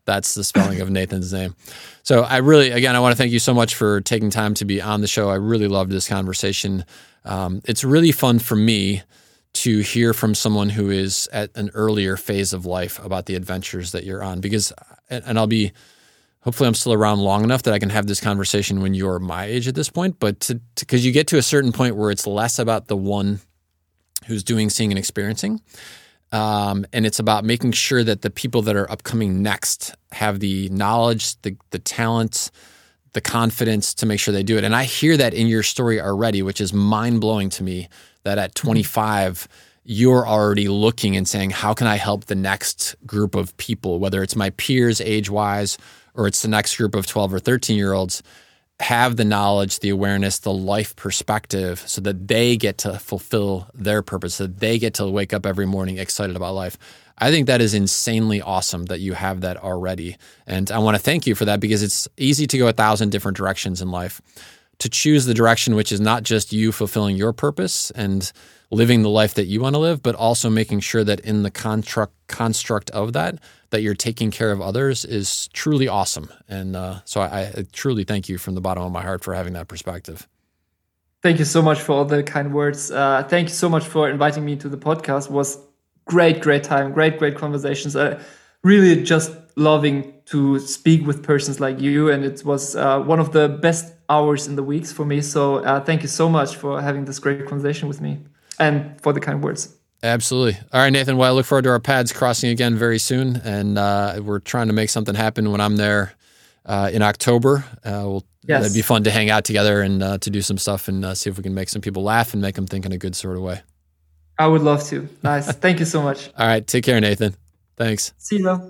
That's the spelling of Nathan's name. So I want to thank you so much for taking time to be on the show. I really loved this conversation. It's really fun for me to hear from someone who is at an earlier phase of life about the adventures that you're on, because, and hopefully I'm still around long enough that I can have this conversation when you're my age at this point, but because you get to a certain point where it's less about the one who's doing, seeing, and experiencing, and it's about making sure that the people that are upcoming next have the knowledge, the talent, the confidence to make sure they do it. And I hear that in your story already, which is mind-blowing to me, that at 25, you're already looking and saying, how can I help the next group of people, whether it's my peers age-wise or it's the next group of 12 or 13-year-olds, have the knowledge, the awareness, the life perspective so that they get to fulfill their purpose, so that they get to wake up every morning excited about life. I think that is insanely awesome that you have that already. And I want to thank you for that, because it's easy to go 1,000 different directions in life. To choose the direction which is not just you fulfilling your purpose and living the life that you want to live, but also making sure that in the construct of that you're taking care of others is truly awesome. And so I truly thank you from the bottom of my heart for having that perspective. Thank you so much for all the kind words. Thank you so much for inviting me to the podcast. It was great time, great conversations. Really just loving to speak with persons like you. And it was one of the best hours in the weeks for me. So thank you so much for having this great conversation with me and for the kind words. Absolutely. All right, Nathan. Well, I look forward to our paths crossing again very soon. And we're trying to make something happen when I'm there in October. It'd be fun to hang out together and to do some stuff and see if we can make some people laugh and make them think in a good sort of way. I would love to. Nice. Thank you so much. All right. Take care, Nathan. Thanks. See you.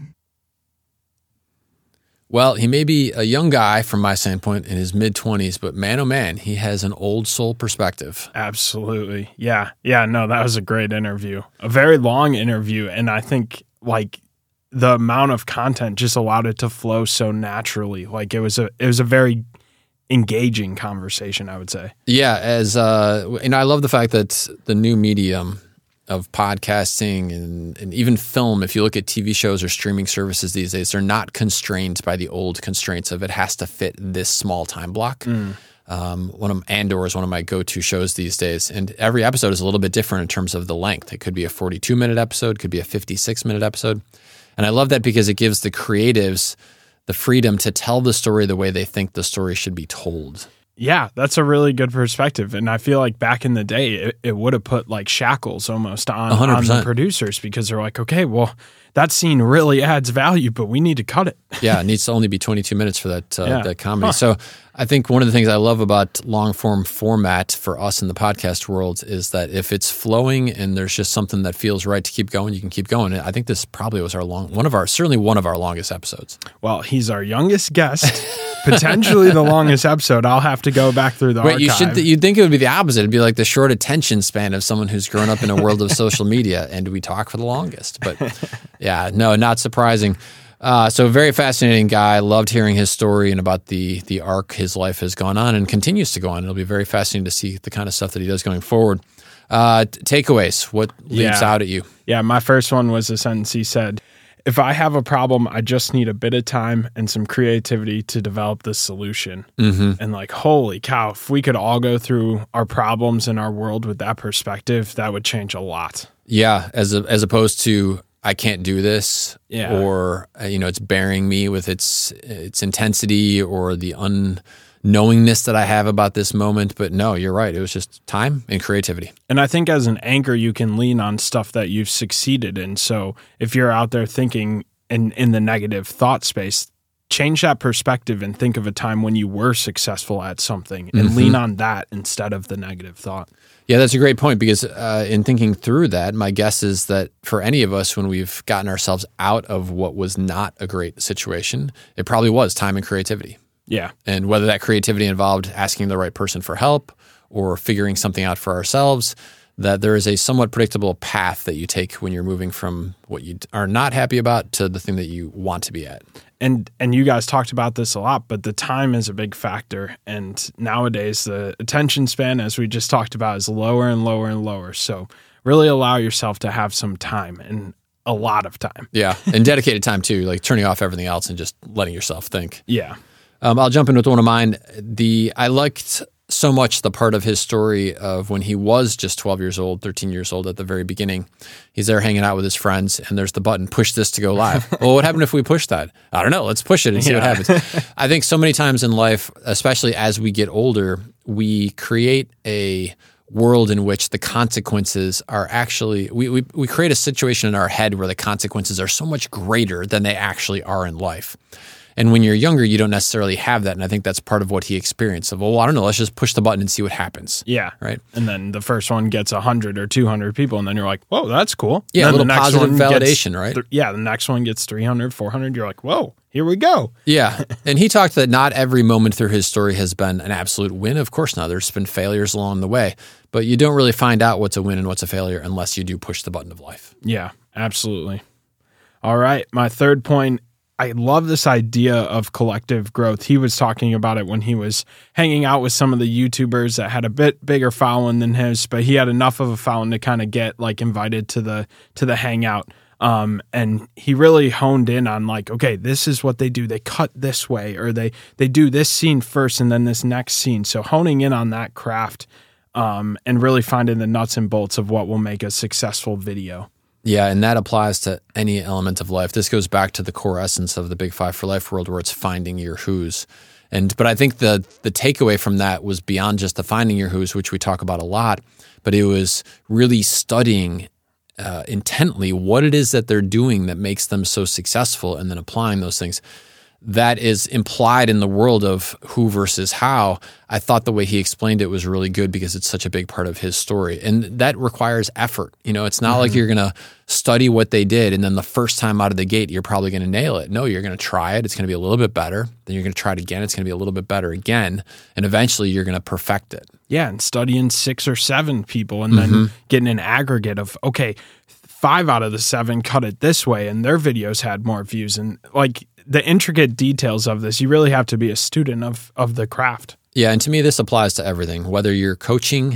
Well, he may be a young guy from my standpoint in his mid-20s, but man, oh man, he has an old soul perspective. Absolutely. Yeah. No, that was a great interview. A very long interview. And I think the amount of content just allowed it to flow so naturally. It was a very engaging conversation, I would say. Yeah. I love the fact that the new medium of podcasting and even film, if you look at TV shows or streaming services these days, they're not constrained by the old constraints of it has to fit this small time block. Andor is one of my go-to shows these days, and every episode is a little bit different in terms of the length. It could be a 42-minute episode, could be a 56-minute episode. And I love that because it gives the creatives the freedom to tell the story the way they think the story should be told. Yeah, that's a really good perspective. And I feel like back in the day, it would have put shackles almost on the producers, because they're like, okay, well, that scene really adds value, but we need to cut it. Yeah, it needs to only be 22 minutes for that comedy. So I think one of the things I love about long form format for us in the podcast world is that if it's flowing and there's just something that feels right to keep going, you can keep going. I think this probably was one of our longest episodes. Well, he's our youngest guest, potentially the longest episode. I'll have to go back through the archive. You'd think it would be the opposite. It'd be like the short attention span of someone who's grown up in a world of social media, and we talk for the longest. But yeah, no, not surprising. So very fascinating guy. Loved hearing his story and about the arc his life has gone on and continues to go on. It'll be very fascinating to see the kind of stuff that he does going forward. Takeaways, what leaps out at you? Yeah, my first one was a sentence he said, if I have a problem, I just need a bit of time and some creativity to develop the solution. Mm-hmm. And holy cow, if we could all go through our problems in our world with that perspective, that would change a lot. Yeah, as opposed to, I can't do this, or it's bearing me with its intensity or the unknowingness that I have about this moment. But no, you're right. It was just time and creativity. And I think as an anchor, you can lean on stuff that you've succeeded in. So if you're out there thinking in the negative thought space, change that perspective and think of a time when you were successful at something and lean on that instead of the negative thought. Yeah, that's a great point, because in thinking through that, my guess is that for any of us, when we've gotten ourselves out of what was not a great situation, it probably was time and creativity. Yeah. And whether that creativity involved asking the right person for help or figuring something out for ourselves, that there is a somewhat predictable path that you take when you're moving from what you are not happy about to the thing that you want to be at. And you guys talked about this a lot, but the time is a big factor. And nowadays, the attention span, as we just talked about, is lower and lower and lower. So really allow yourself to have some time. And a lot of time. Yeah, and dedicated time too, like turning off everything else and just letting yourself think. Yeah. I'll jump in with one of mine. I liked so much the part of his story of when he was just 12 years old, 13 years old at the very beginning. He's there hanging out with his friends, and there's the button, push this to go live. Well, what happened if we push that? I don't know. Let's push it and see what happens. I think so many times in life, especially as we get older, we create a world in which the consequences are actually, we create a situation in our head where the consequences are so much greater than they actually are in life. And when you're younger, you don't necessarily have that. And I think that's part of what he experienced of, well, I don't know, let's just push the button and see what happens. Yeah. Right. And then the first one gets 100 or 200 people, and then you're like, whoa, that's cool. Yeah, and a little positive validation, right? The next one gets 300, 400. You're like, whoa, here we go. Yeah. And he talked that not every moment through his story has been an absolute win. Of course not. There's been failures along the way. But you don't really find out what's a win and what's a failure unless you do push the button of life. Yeah, absolutely. All right. My third point, I love this idea of collective growth. He was talking about it when he was hanging out with some of the YouTubers that had a bit bigger following than his, but he had enough of a following to kind of get like invited to the hangout. And he really honed in on like, okay, this is what they do. They cut this way, or they do this scene first and then this next scene. So honing in on that craft, and really finding the nuts and bolts of what will make a successful video. Yeah, and that applies to any element of life. This goes back to the core essence of the Big Five for Life world, where it's finding your who's. But I think the takeaway from that was beyond just the finding your who's, which we talk about a lot, but it was really studying intently what it is that they're doing that makes them so successful, and then applying those things. That is implied in the world of who versus how. I thought the way he explained it was really good because it's such a big part of his story. And that requires effort. You know, it's not like you're going to study what they did and then the first time out of the gate, you're probably going to nail it. No, you're going to try it. It's going to be a little bit better. Then you're going to try it again. It's going to be a little bit better again. And eventually you're going to perfect it. Yeah, and studying 6 or 7 people and then getting an aggregate of, okay, 5 out of the 7 cut it this way and their videos had more views. And like, the intricate details of this, you really have to be a student of the craft. Yeah, and to me, this applies to everything. Whether you're coaching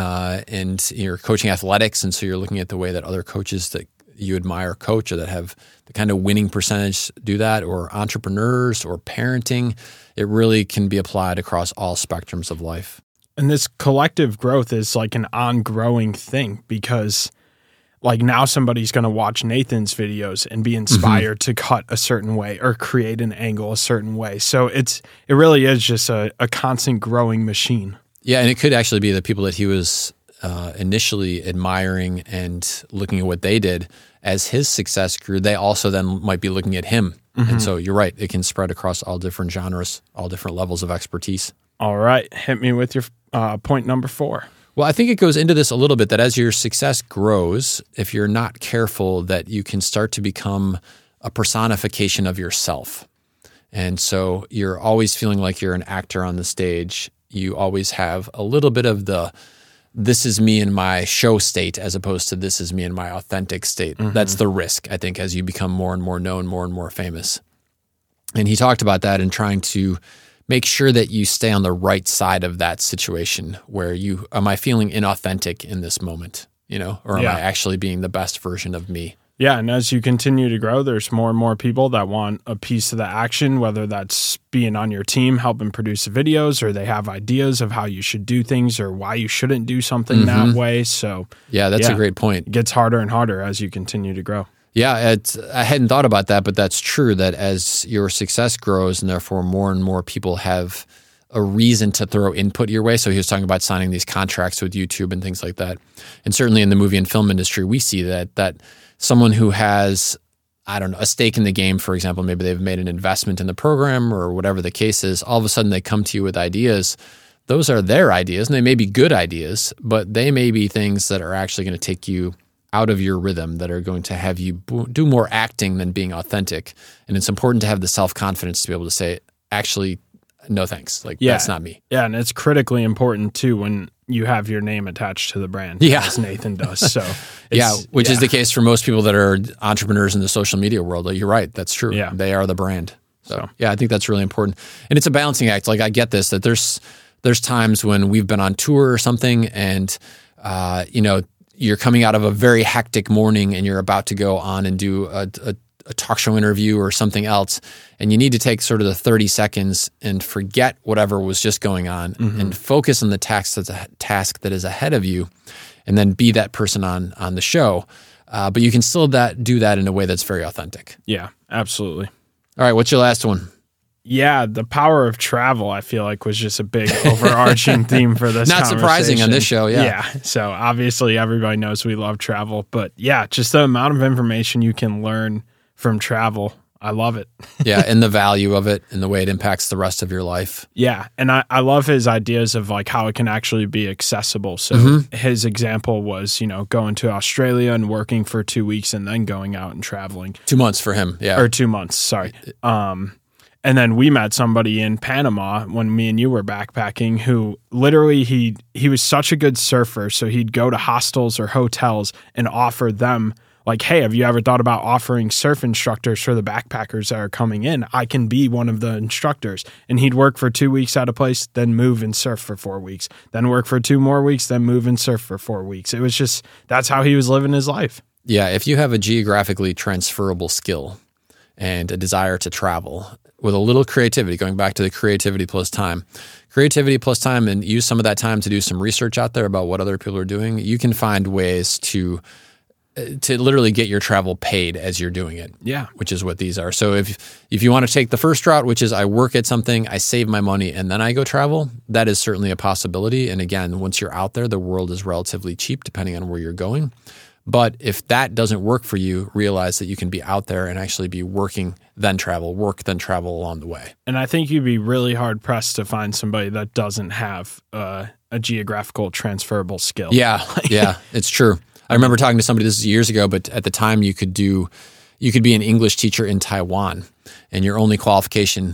and you're coaching athletics, and so you're looking at the way that other coaches that you admire coach or that have the kind of winning percentage do that, or entrepreneurs or parenting, it really can be applied across all spectrums of life. And this collective growth is like an ongoing thing, because like now somebody's going to watch Nathan's videos and be inspired to cut a certain way or create an angle a certain way. So it really is just a constant growing machine. Yeah, and it could actually be the people that he was initially admiring and looking at what they did. As his success grew, they also then might be looking at him. And so you're right, it can spread across all different genres, all different levels of expertise. All right, hit me with your point number 4. Well, I think it goes into this a little bit that as your success grows, if you're not careful, that you can start to become a personification of yourself. And so you're always feeling like you're an actor on the stage. You always have a little bit of the, this is me in my show state, as opposed to this is me in my authentic state. That's the risk, I think, as you become more and more known, more and more famous. And he talked about that in trying to make sure that you stay on the right side of that situation where am I feeling inauthentic in this moment, or am I actually being the best version of me? Yeah, and as you continue to grow, there's more and more people that want a piece of the action, whether that's being on your team, helping produce videos, or they have ideas of how you should do things or why you shouldn't do something that way. So yeah, that's a great point. It gets harder and harder as you continue to grow. Yeah, I hadn't thought about that, but that's true, that as your success grows and therefore more and more people have a reason to throw input your way. So he was talking about signing these contracts with YouTube and things like that. And certainly in the movie and film industry, we see that someone who has, a stake in the game, for example, maybe they've made an investment in the program or whatever the case is, all of a sudden they come to you with ideas. Those are their ideas, and they may be good ideas, but they may be things that are actually going to take you out of your rhythm, that are going to have you do more acting than being authentic. And it's important to have the self-confidence to be able to say, actually, no thanks. That's not me. Yeah, and it's critically important too when you have your name attached to the brand, as Nathan does. So which is the case for most people that are entrepreneurs in the social media world. You're right. That's true. Yeah. They are the brand. So I think that's really important. And it's a balancing act. Like, I get this, that there's times when we've been on tour or something and, you're coming out of a very hectic morning and you're about to go on and do a talk show interview or something else, and you need to take sort of the 30 seconds and forget whatever was just going on and focus on the task that is ahead of you, and then be that person on the show. But you can still do that in a way that's very authentic. Yeah, absolutely. All right, what's your last one? Yeah, the power of travel, I feel like, was just a big overarching theme for this Not surprising on this show, yeah. Yeah, so obviously everybody knows we love travel, but yeah, just the amount of information you can learn from travel, I love it. Yeah, and the value of it and the way it impacts the rest of your life. Yeah, and I love his ideas of like how it can actually be accessible. So his example was, going to Australia and working for 2 weeks and then going out and traveling. 2 months for him, yeah. Or 2 months, sorry. And then we met somebody in Panama when me and you were backpacking who literally he was such a good surfer, so he'd go to hostels or hotels and offer them like, hey, have you ever thought about offering surf instructors for the backpackers that are coming in? I can be one of the instructors. And he'd work for 2 weeks at a place, then move and surf for 4 weeks, then work for 2 more weeks, then move and surf for 4 weeks. It was just, that's how he was living his life. Yeah, if you have a geographically transferable skill and a desire to travel with a little creativity, going back to the creativity plus time, and use some of that time to do some research out there about what other people are doing, you can find ways to literally get your travel paid as you're doing it. Yeah. Which is what these are. So if you want to take the first route, which is I work at something, I save my money, and then I go travel, that is certainly a possibility. And again, once you're out there, the world is relatively cheap depending on where you're going. But if that doesn't work for you, realize that you can be out there and actually be working, then travel, work, then travel along the way. And I think you'd be really hard pressed to find somebody that doesn't have a geographical transferable skill. Yeah, yeah, it's true. I remember talking to somebody, this is years ago, but at the time you could be an English teacher in Taiwan, and your only qualification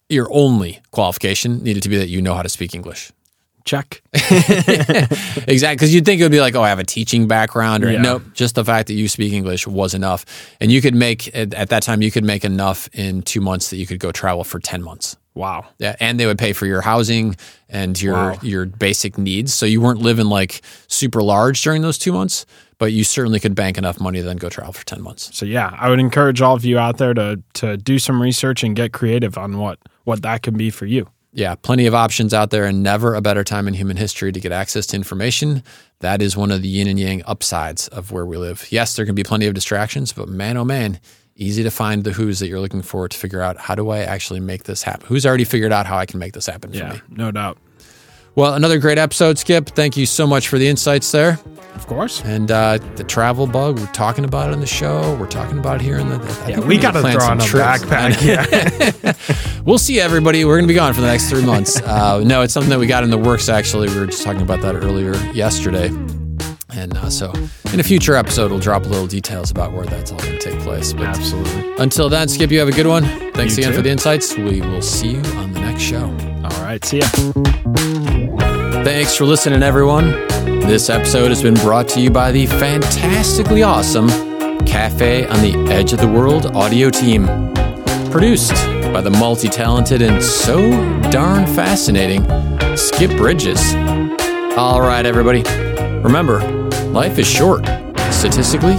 needed to be that you know how to speak English. Check. Exactly, because you'd think it would be like, oh, I have a teaching background, or nope, just the fact that you speak English was enough. And you could make, at that time, you could make enough in 2 months that you could go travel for 10 months. Wow. Yeah, and they would pay for your housing and your basic needs. So you weren't living like super large during those 2 months, but you certainly could bank enough money to then go travel for 10 months. So yeah, I would encourage all of you out there to do some research and get creative on what that can be for you. Yeah, plenty of options out there, and never a better time in human history to get access to information. That is one of the yin and yang upsides of where we live. Yes, there can be plenty of distractions, but man, oh man, easy to find the who's that you're looking for to figure out, how do I actually make this happen? Who's already figured out how I can make this happen for me? Yeah, no doubt. Well, another great episode, Skip. Thank you so much for the insights there. Of course. And the travel bug, we're talking about it on the show. We're talking about it here in the... we got to throw on a backpack. Yeah. We'll see everybody. We're going to be gone for the next 3 months. No, it's something that we got in the works, actually. We were just talking about that earlier yesterday. And so in a future episode, we'll drop little details about where that's all going to take place. But absolutely. Until then, Skip, you have a good one. Thanks You again too. for the insights. We will see you on the next show. All right. See ya. Thanks for listening, everyone. This episode has been brought to you by the fantastically awesome Cafe on the Edge of the World audio team. Produced by the multi-talented and so darn fascinating Skip Bridges. All right, everybody. Remember, life is short. Statistically,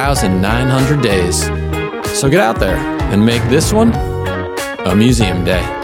28,900 days. So get out there and make this one a museum day.